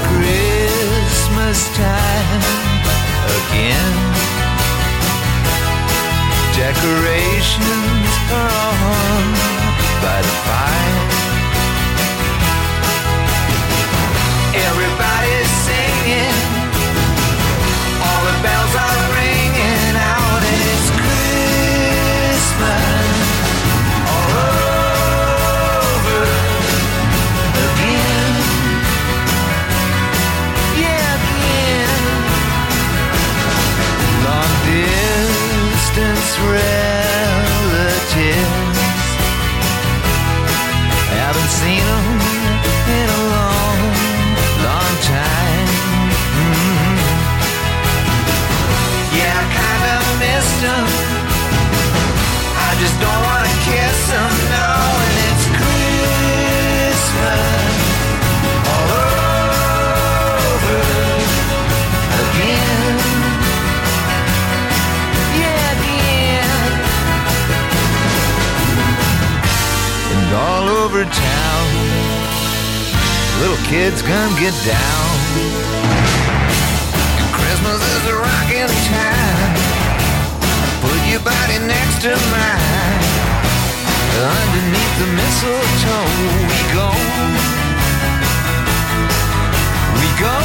Christmas time again. Decorations are on by the fire. Everybody's singing, all the bells are ringing out, and it's Christmas all over again. Yeah, again. them in a long, long time. Mm-hmm. Yeah, I kinda missed them. I just don't wanna kiss them now, and it's Christmas all over again. Yeah, again. And all over town, little kids gonna get down. And Christmas is a rockin' time. Put your body next to mine. Underneath the mistletoe we go. We go.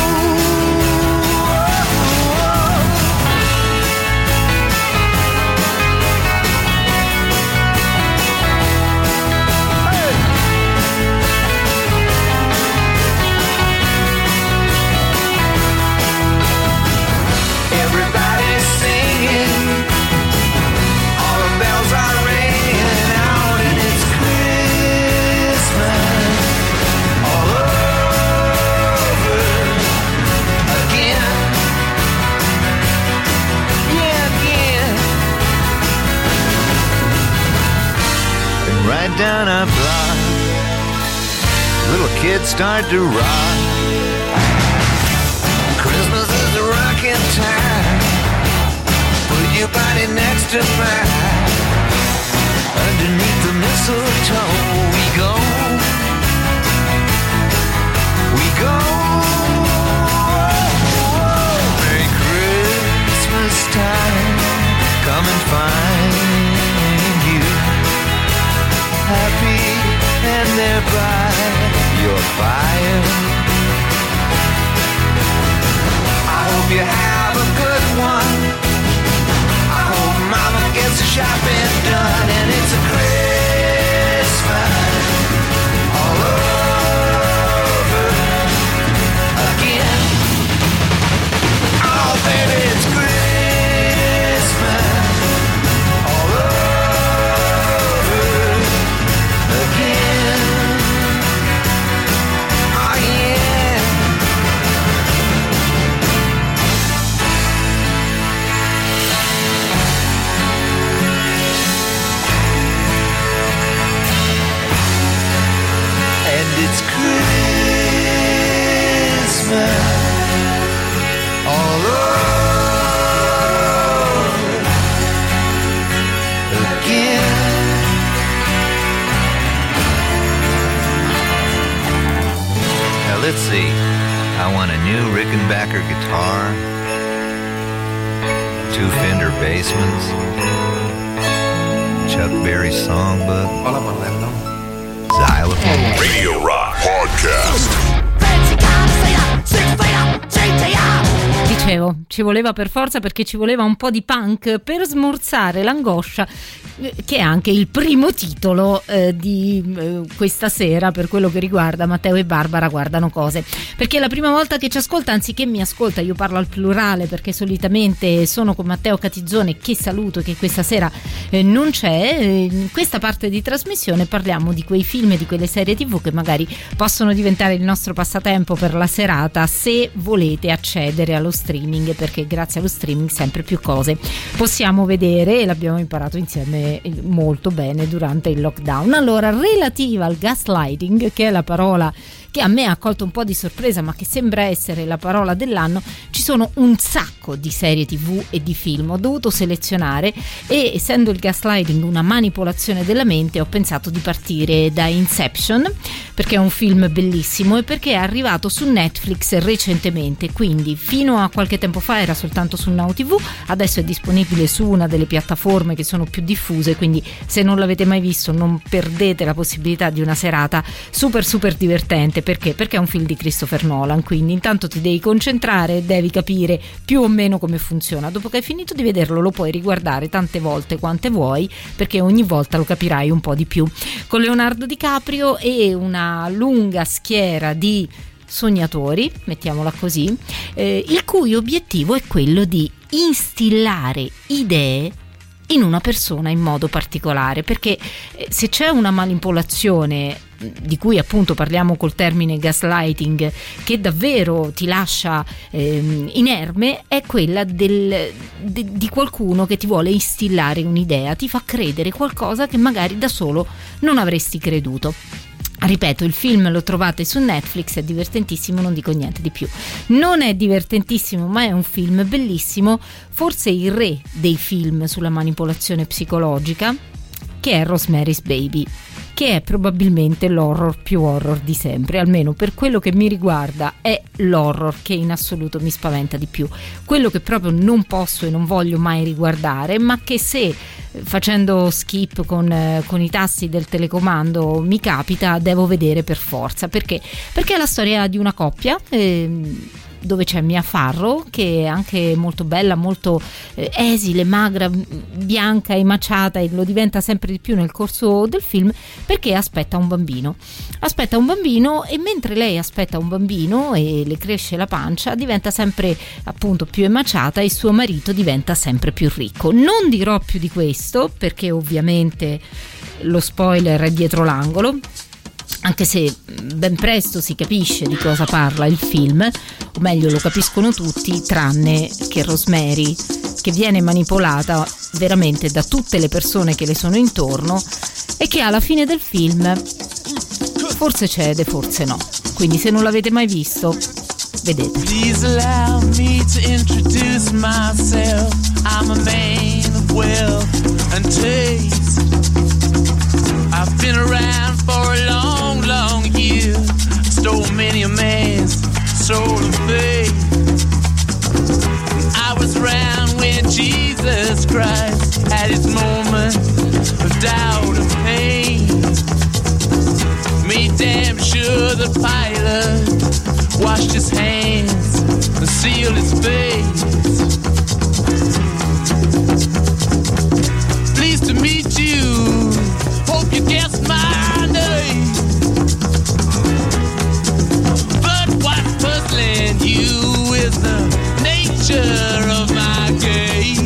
Everybody's singing, all the bells are ringing out, and it's Christmas all over again. Yeah, again. And right down our block, little kids start to rock. Christmas is a rockin' time. Put your body next to mine. Underneath the mistletoe we go. We go. Merry Christmas time. Come and find you happy and thereby your fire. I hope you have a good one. I hope Mama gets the shopping done, and it's a Christmas all over again. Oh, baby, it's Christmas all over again. Oh, yeah. And it's Christmas all over again. Now let's see. I want a new Rickenbacker guitar, two Fender Bassmans, Chuck Berry songbook, xylophone. Radio Rock Podcast. Dicevo, ci voleva per forza, perché ci voleva un po' di punk per smorzare l'angoscia, eh, che è anche il primo titolo eh, di eh, questa sera per quello che riguarda Matteo e Barbara guardano cose, perché è la prima volta che ci ascolta, anziché mi ascolta, io parlo al plurale perché solitamente sono con Matteo Catizzone, che saluto e che questa sera eh, non c'è. In questa parte di trasmissione parliamo di quei film e di quelle serie tv che magari possono diventare il nostro passatempo per la serata, se volete accedere allo streaming, perché grazie allo streaming sempre più cose possiamo vedere, e l'abbiamo imparato insieme molto bene durante il lockdown. Allora, relativa al gaslighting, che è la parola che a me ha colto un po' di sorpresa, ma che sembra essere la parola dell'anno, ci sono un sacco di serie tv e di film. Ho dovuto selezionare, e essendo il gaslighting una manipolazione della mente, ho pensato di partire da Inception, perché è un film bellissimo e perché è arrivato su Netflix recentemente. Quindi fino a qualche tempo fa era soltanto su Now ti vu, adesso è disponibile su una delle piattaforme che sono più diffuse, quindi se non l'avete mai visto non perdete la possibilità di una serata super super divertente. Perché? Perché è un film di Christopher Nolan, quindi intanto ti devi concentrare e devi capire più o meno come funziona. Dopo che hai finito di vederlo lo puoi riguardare tante volte quante vuoi, perché ogni volta lo capirai un po' di più. Con Leonardo DiCaprio e una lunga schiera di sognatori, mettiamola così, eh, il cui obiettivo è quello di instillare idee in una persona in modo particolare, perché eh, se c'è una manipolazione di cui appunto parliamo col termine gaslighting, che davvero ti lascia eh, inerme, è quella del, de, di qualcuno che ti vuole instillare un'idea, ti fa credere qualcosa che magari da solo non avresti creduto. Ripeto, il film lo trovate su Netflix, è divertentissimo, non dico niente di più. Non è divertentissimo, ma è un film bellissimo, forse il re dei film sulla manipolazione psicologica, che è Rosemary's Baby, che è probabilmente l'horror più horror di sempre, almeno per quello che mi riguarda è l'horror che in assoluto mi spaventa di più, quello che proprio non posso e non voglio mai riguardare, ma che se facendo skip con, eh, con i tasti del telecomando mi capita, devo vedere per forza. Perché? Perché è la storia di una coppia eh, dove c'è Mia Farrow, che è anche molto bella, molto eh, esile, magra, bianca e maciata, e lo diventa sempre di più nel corso del film, perché aspetta un bambino aspetta un bambino e mentre lei aspetta un bambino e le cresce la pancia, diventa sempre appunto più emaciata e suo marito diventa sempre più ricco. Non dirò più di questo perché ovviamente lo spoiler è dietro l'angolo, anche se ben presto si capisce di cosa parla il film, o meglio lo capiscono tutti tranne che Rosemary, che viene manipolata veramente da tutte le persone che le sono intorno e che alla fine del film forse cede, forse no. Quindi se non l'avete mai visto, vedete. Please allow me to introduce myself. I'm a man of wealth and taste. I've been around for a long, long year. Stole many a man's soul of faith. I was around when Jesus Christ had his moment of doubt and pain. Made damn sure the pilot washed his hands and sealed his face. Pleased to meet you. Hope you guessed my name. But what's puzzling you is the nature of my game.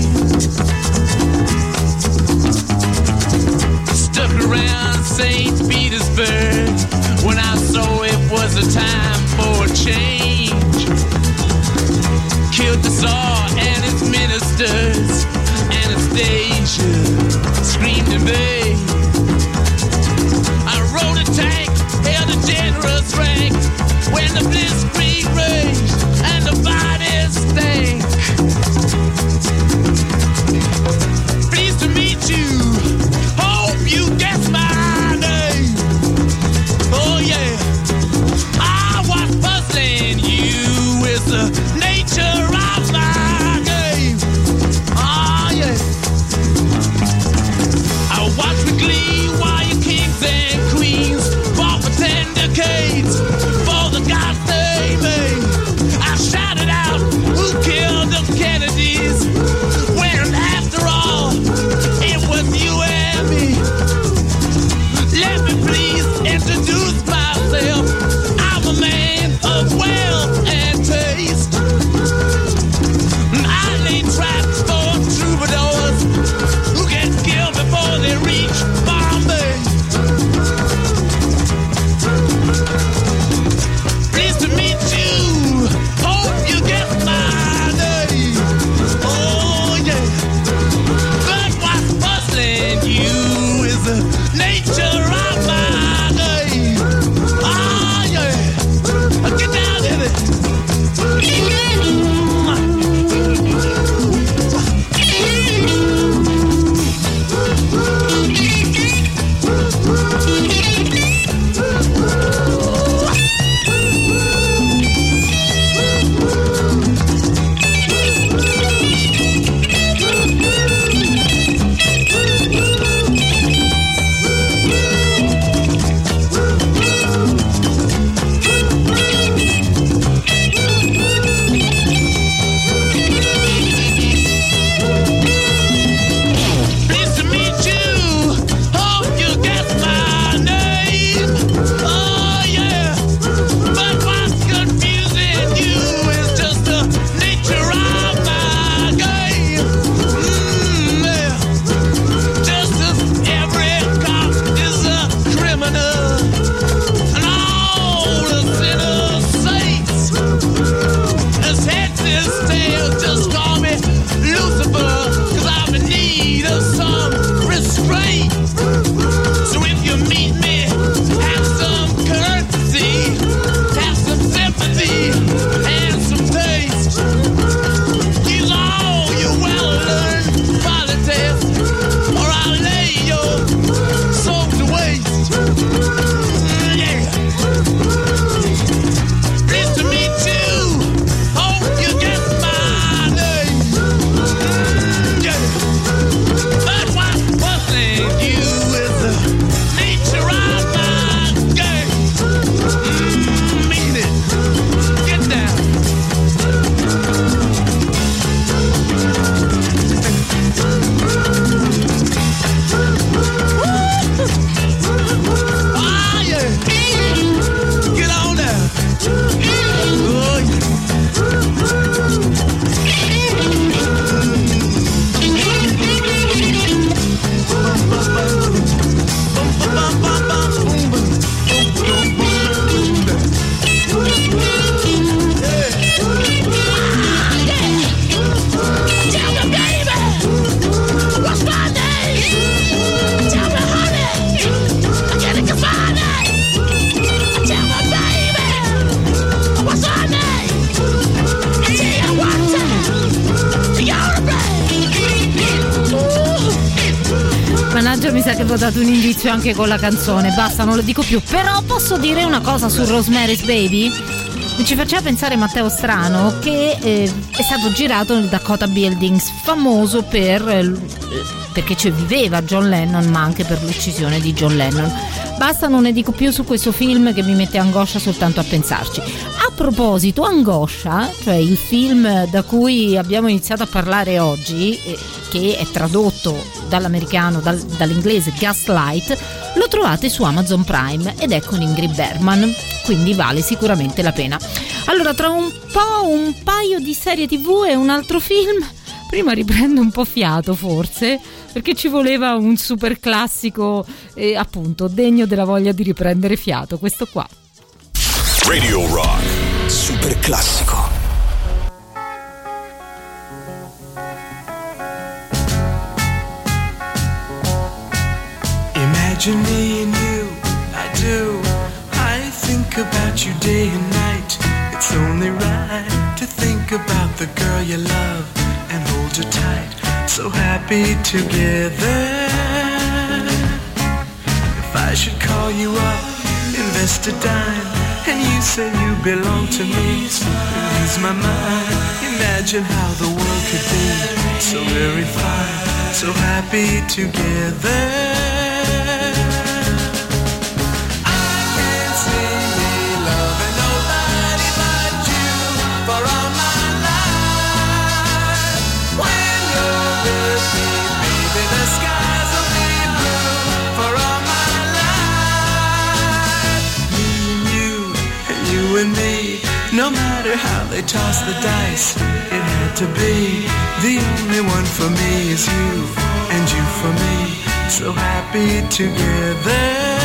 Stuck around Saint Petersburg when I saw it was a time for a change. Killed the Tsar and his ministers. Anastasia screamed in vain. I rode a tank, held a generous rank when the blitzkrieg raged and the bodies stank. Pleased to meet you. Hope you guess my name. Oh yeah. I was puzzling you with the nature of my game. Oh yeah. I watch with glee while you kings and queens fought for ten decades for the gods they made. avevo dato un indizio anche con la canzone, basta, non lo dico più. Però posso dire una cosa su Rosemary's Baby? Mi ci faceva pensare Matteo Strano che eh, è stato girato nel Dakota Buildings, famoso per eh, perché ci viveva John Lennon, ma anche per l'uccisione di John Lennon. Basta, non ne dico più su questo film che mi mette angoscia soltanto a pensarci. A proposito, angoscia, cioè il film da cui abbiamo iniziato a parlare oggi, eh, che è tradotto dall'americano, dal, dall'inglese Gaslight, lo trovate su Amazon Prime ed è con Ingrid Bergman, quindi vale sicuramente la pena. Allora, tra un po' un paio di serie tv e un altro film, prima riprendo un po' fiato forse, perché ci voleva un super classico, eh, appunto, degno della voglia di riprendere fiato, questo qua. Radio Rock, super classico. Imagine me and you, I do. I think about you day and night. It's only right to think about the girl you love and hold her tight. So happy together. If I should call you up, invest a dime, and you say you belong to me, lose my mind. Imagine how the world could be so very fine, so happy together. And me, no matter how they toss the dice, it had to be. The only one for me is you, and you for me, so happy together.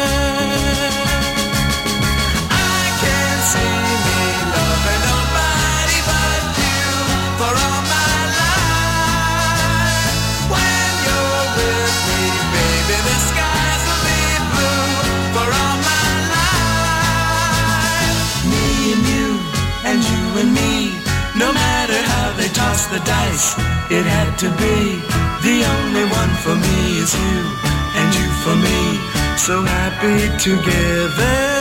I can't see me loving nobody but you for all my life. When you're with me, baby, the skies will be blue for all my and you and me, no matter how they toss the dice, it had to be. The only one for me is you, and you for me, so happy together.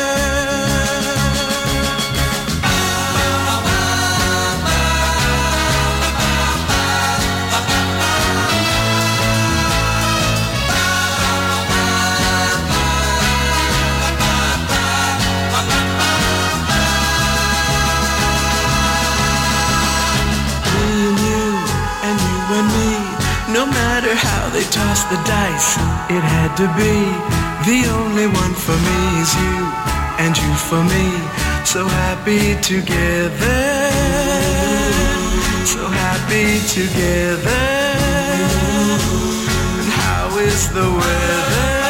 No matter how they toss the dice, it had to be. The only one for me is you, and you for me, so happy together. So happy together. And how is the weather?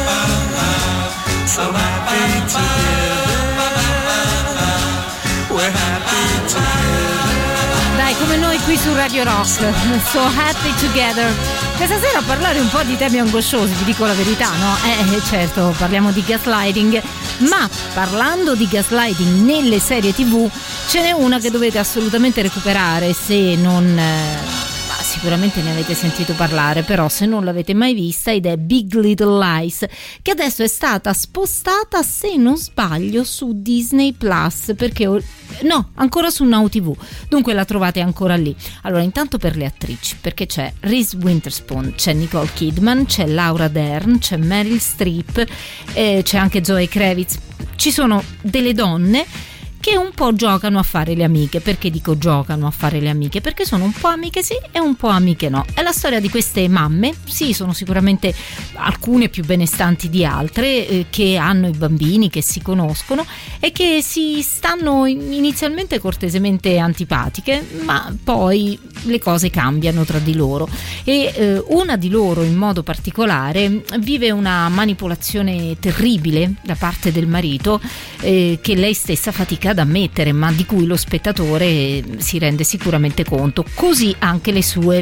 So happy together. We're happy together. Dai, come noi qui su Radio Rock, so happy together. Questa sera a parlare un po' di temi angosciosi, vi dico la verità, no? Eh, certo, parliamo di gaslighting, ma parlando di gaslighting nelle serie tv, ce n'è una che dovete assolutamente recuperare se non... Eh, sicuramente ne avete sentito parlare, però se non l'avete mai vista, ed è Big Little Lies, che adesso è stata spostata, se non sbaglio, su Disney Plus, perché no, ancora su Now ti vu, dunque la trovate ancora lì. Allora, intanto per le attrici, perché c'è Reese Witherspoon, c'è Nicole Kidman, c'è Laura Dern, c'è Meryl Streep, eh, c'è anche Zoe Kravitz, ci sono delle donne che un po' giocano a fare le amiche. Perché dico giocano a fare le amiche? Perché sono un po' amiche sì e un po' amiche no. È la storia di queste mamme, sì, sono sicuramente alcune più benestanti di altre, eh, che hanno i bambini, che si conoscono e che si stanno inizialmente cortesemente antipatiche, ma poi le cose cambiano tra di loro, e eh, una di loro in modo particolare vive una manipolazione terribile da parte del marito, eh, che lei stessa fatica ad ammettere, ma di cui lo spettatore si rende sicuramente conto, così anche le sue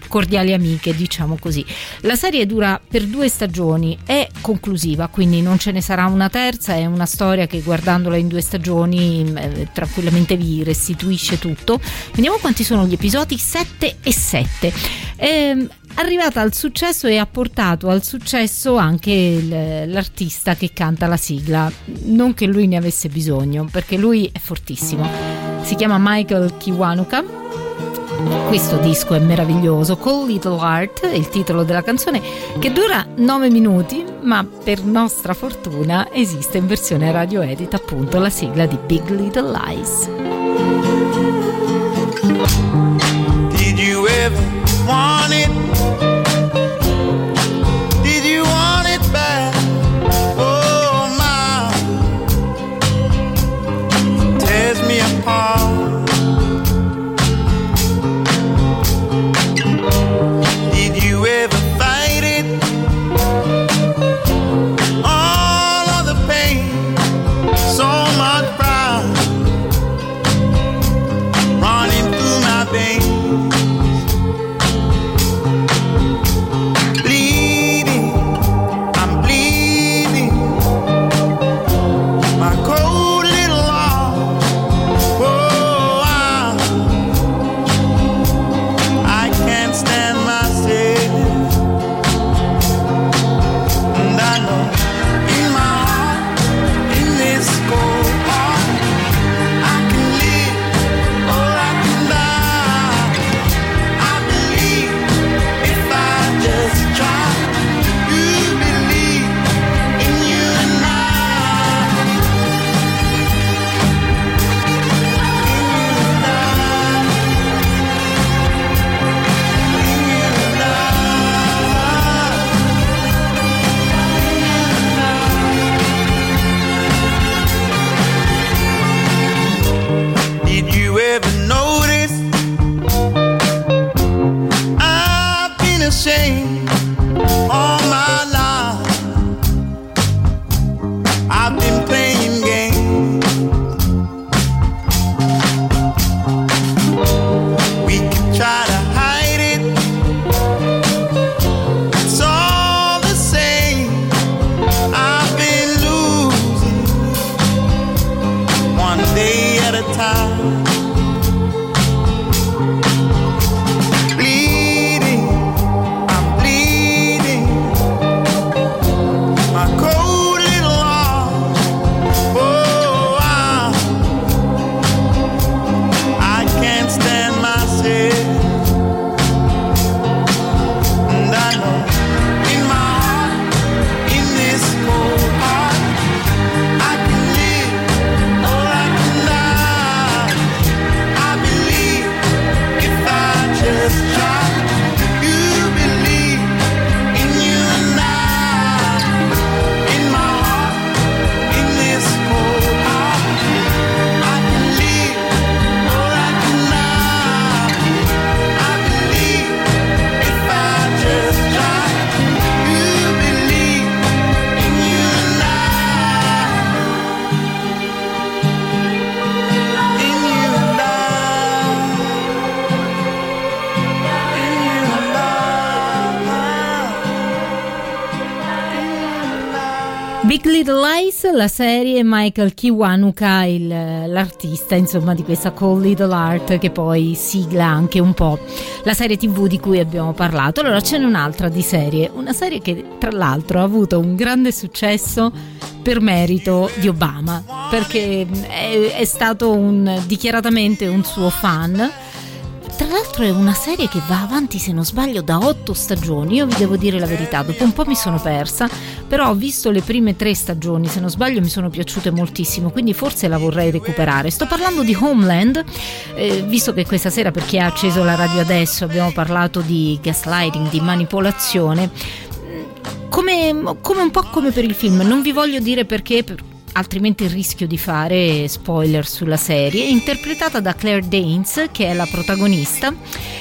cordiali amiche, diciamo così. La serie dura per due stagioni, è conclusiva, quindi non ce ne sarà una terza, è una storia che guardandola in due stagioni eh, tranquillamente vi restituisce tutto. Vediamo quanti sono gli episodi: sette e sette. È arrivata al successo e ha portato al successo anche il, l'artista che canta la sigla, non che lui ne avesse bisogno, perché lui è fortissimo. Si chiama Michael Kiwanuka. Questo disco è meraviglioso. Cold Little Heart è il titolo della canzone, che dura nove minuti, ma per nostra fortuna esiste in versione radio edit, appunto, la sigla di Big Little Lies. Did you ever want it? Did you want it back? Oh my, tears me apart. Did you ever fight it? All of the pain, so much pride running through my veins. Big Little Lies, la serie, Michael Kiwanuka, il, l'artista insomma di questa Cold Little Heart, che poi sigla anche un po' la serie tv di cui abbiamo parlato. Allora ce n'è un'altra di serie, una serie che tra l'altro ha avuto un grande successo per merito di Obama, perché è, è stato un, dichiaratamente un suo fan. Tra l'altro è una serie che va avanti, se non sbaglio, da otto stagioni. Io vi devo dire la verità, dopo un po' mi sono persa, però ho visto le prime tre stagioni, se non sbaglio mi sono piaciute moltissimo, quindi forse la vorrei recuperare. Sto parlando di Homeland, eh, visto che questa sera, per chi ha acceso la radio adesso, abbiamo parlato di gaslighting, di manipolazione, come, come un po' come per il film. Non vi voglio dire perché, per, altrimenti rischio di fare spoiler sulla serie. È interpretata da Claire Danes, che è la protagonista,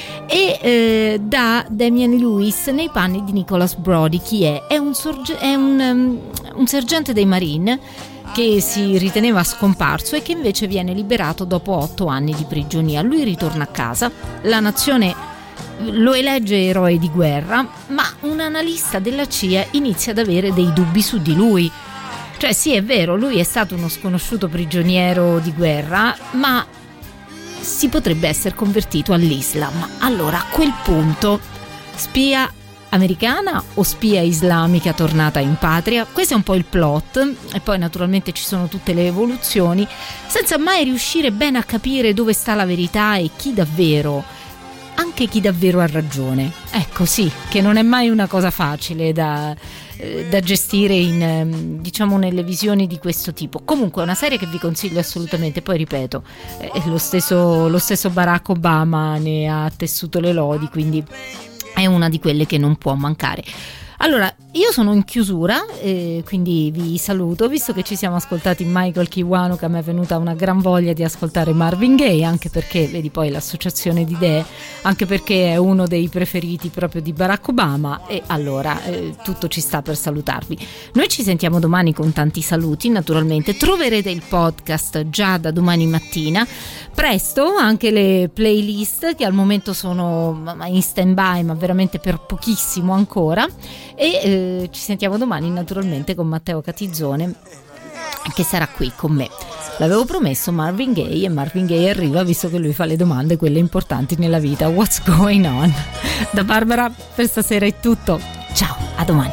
e eh, da Damian Lewis nei panni di Nicholas Brody. Chi è? È un, sorge- è un, um, un sergente dei Marine che si riteneva scomparso e che invece viene liberato dopo otto anni di prigionia. Lui ritorna a casa, la nazione lo elegge eroe di guerra, ma un analista della C I A inizia ad avere dei dubbi su di lui. Cioè sì, è vero, lui è stato uno sconosciuto prigioniero di guerra, ma si potrebbe essere convertito all'Islam. Allora, a quel punto, spia americana o spia islamica tornata in patria? Questo è un po' il plot, e poi naturalmente ci sono tutte le evoluzioni, senza mai riuscire bene a capire dove sta la verità e chi davvero, anche chi davvero ha ragione. Ecco, sì, che non è mai una cosa facile da, eh, da gestire in, diciamo, nelle visioni di questo tipo. Comunque è una serie che vi consiglio assolutamente. Poi ripeto, eh, lo stesso, lo stesso Barack Obama ne ha tessuto le lodi, quindi è una di quelle che non può mancare. Allora, io sono in chiusura, eh, quindi vi saluto, visto che ci siamo ascoltati Michael Kiwanuka, a me è venuta una gran voglia di ascoltare Marvin Gaye, anche perché, vedi poi l'associazione di idee, anche perché è uno dei preferiti proprio di Barack Obama, e allora eh, tutto ci sta per salutarvi. Noi ci sentiamo domani con tanti saluti, naturalmente troverete il podcast già da domani mattina, presto anche le playlist che al momento sono in stand by, ma veramente per pochissimo ancora. E eh, ci sentiamo domani naturalmente con Matteo Catizzone, che sarà qui con me. L'avevo promesso Marvin Gaye, e Marvin Gaye arriva, visto che lui fa le domande, quelle importanti nella vita. What's going on? Da Barbara per stasera è tutto. Ciao, a domani.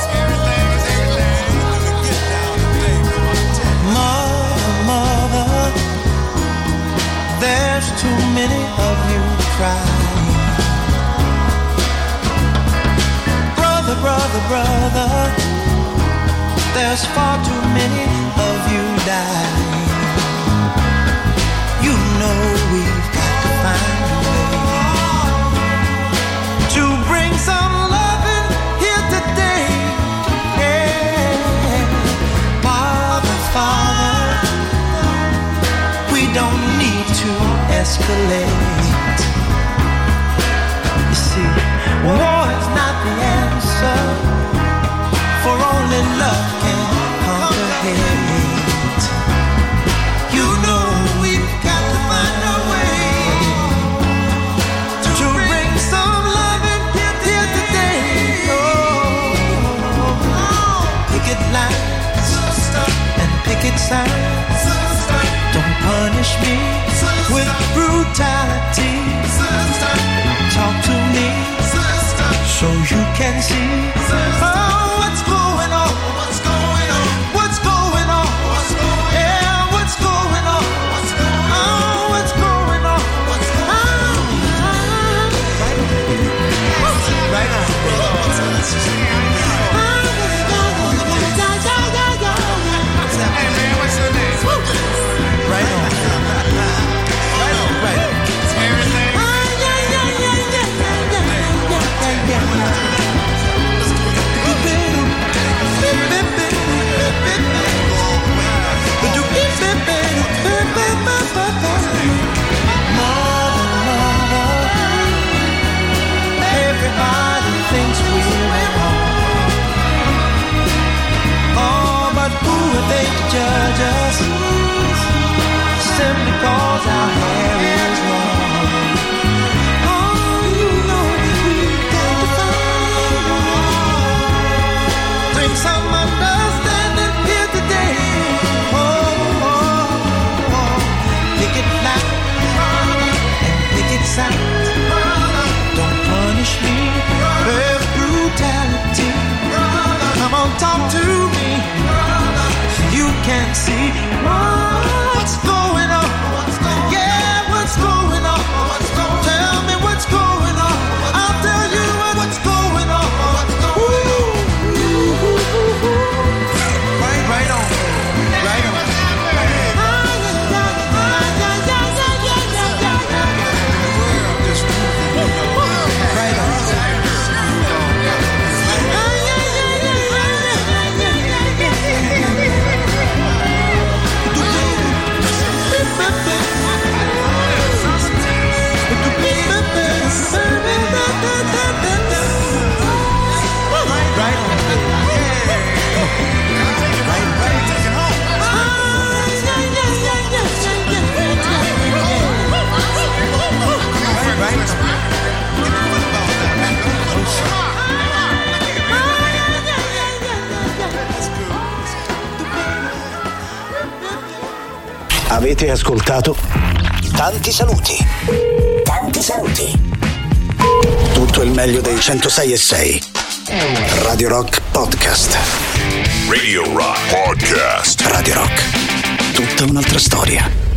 Mother, mother, there's too many of you crying. Brother, brother, brother, there's far too many of you dying. You know we've got to find a way to bring some loving here today. Yeah. Father, Father, we don't need to escalate. You see, war is not the answer, for only love can conquer hate. You know we've got to find a way to bring some love in here, here today. Oh, picket lines and picket signs. Don't punish me with brutality. Talk to me so you can see. Oh, what's going on? What's going on? What's going on? What's going on? Yeah, what's going on? What's going on? Oh, what's going on? What's going on? Right now. Hey man, what's your name? Right on. Right on. Right on. Everything. Everybody thinks we're at home. Oh, but who are they to judge us? Simply cause our hair is long. Oh, you know we've got to find a way. Bring some understanding here today. Oh, oh, oh. Picket lines and picket signs. Don't punish me with brutality. Come on, talk to me. You can see what's going on. Yeah, what's going on? Tell me what's going on. I'll tell you what's going on. Ooh. Right, right on. Right on. Avete ascoltato Tanti saluti. Tanti saluti. Tutto il meglio dei centosei e sei. Radio Rock Podcast. Radio Rock Podcast. Radio Rock. Tutta un'altra storia.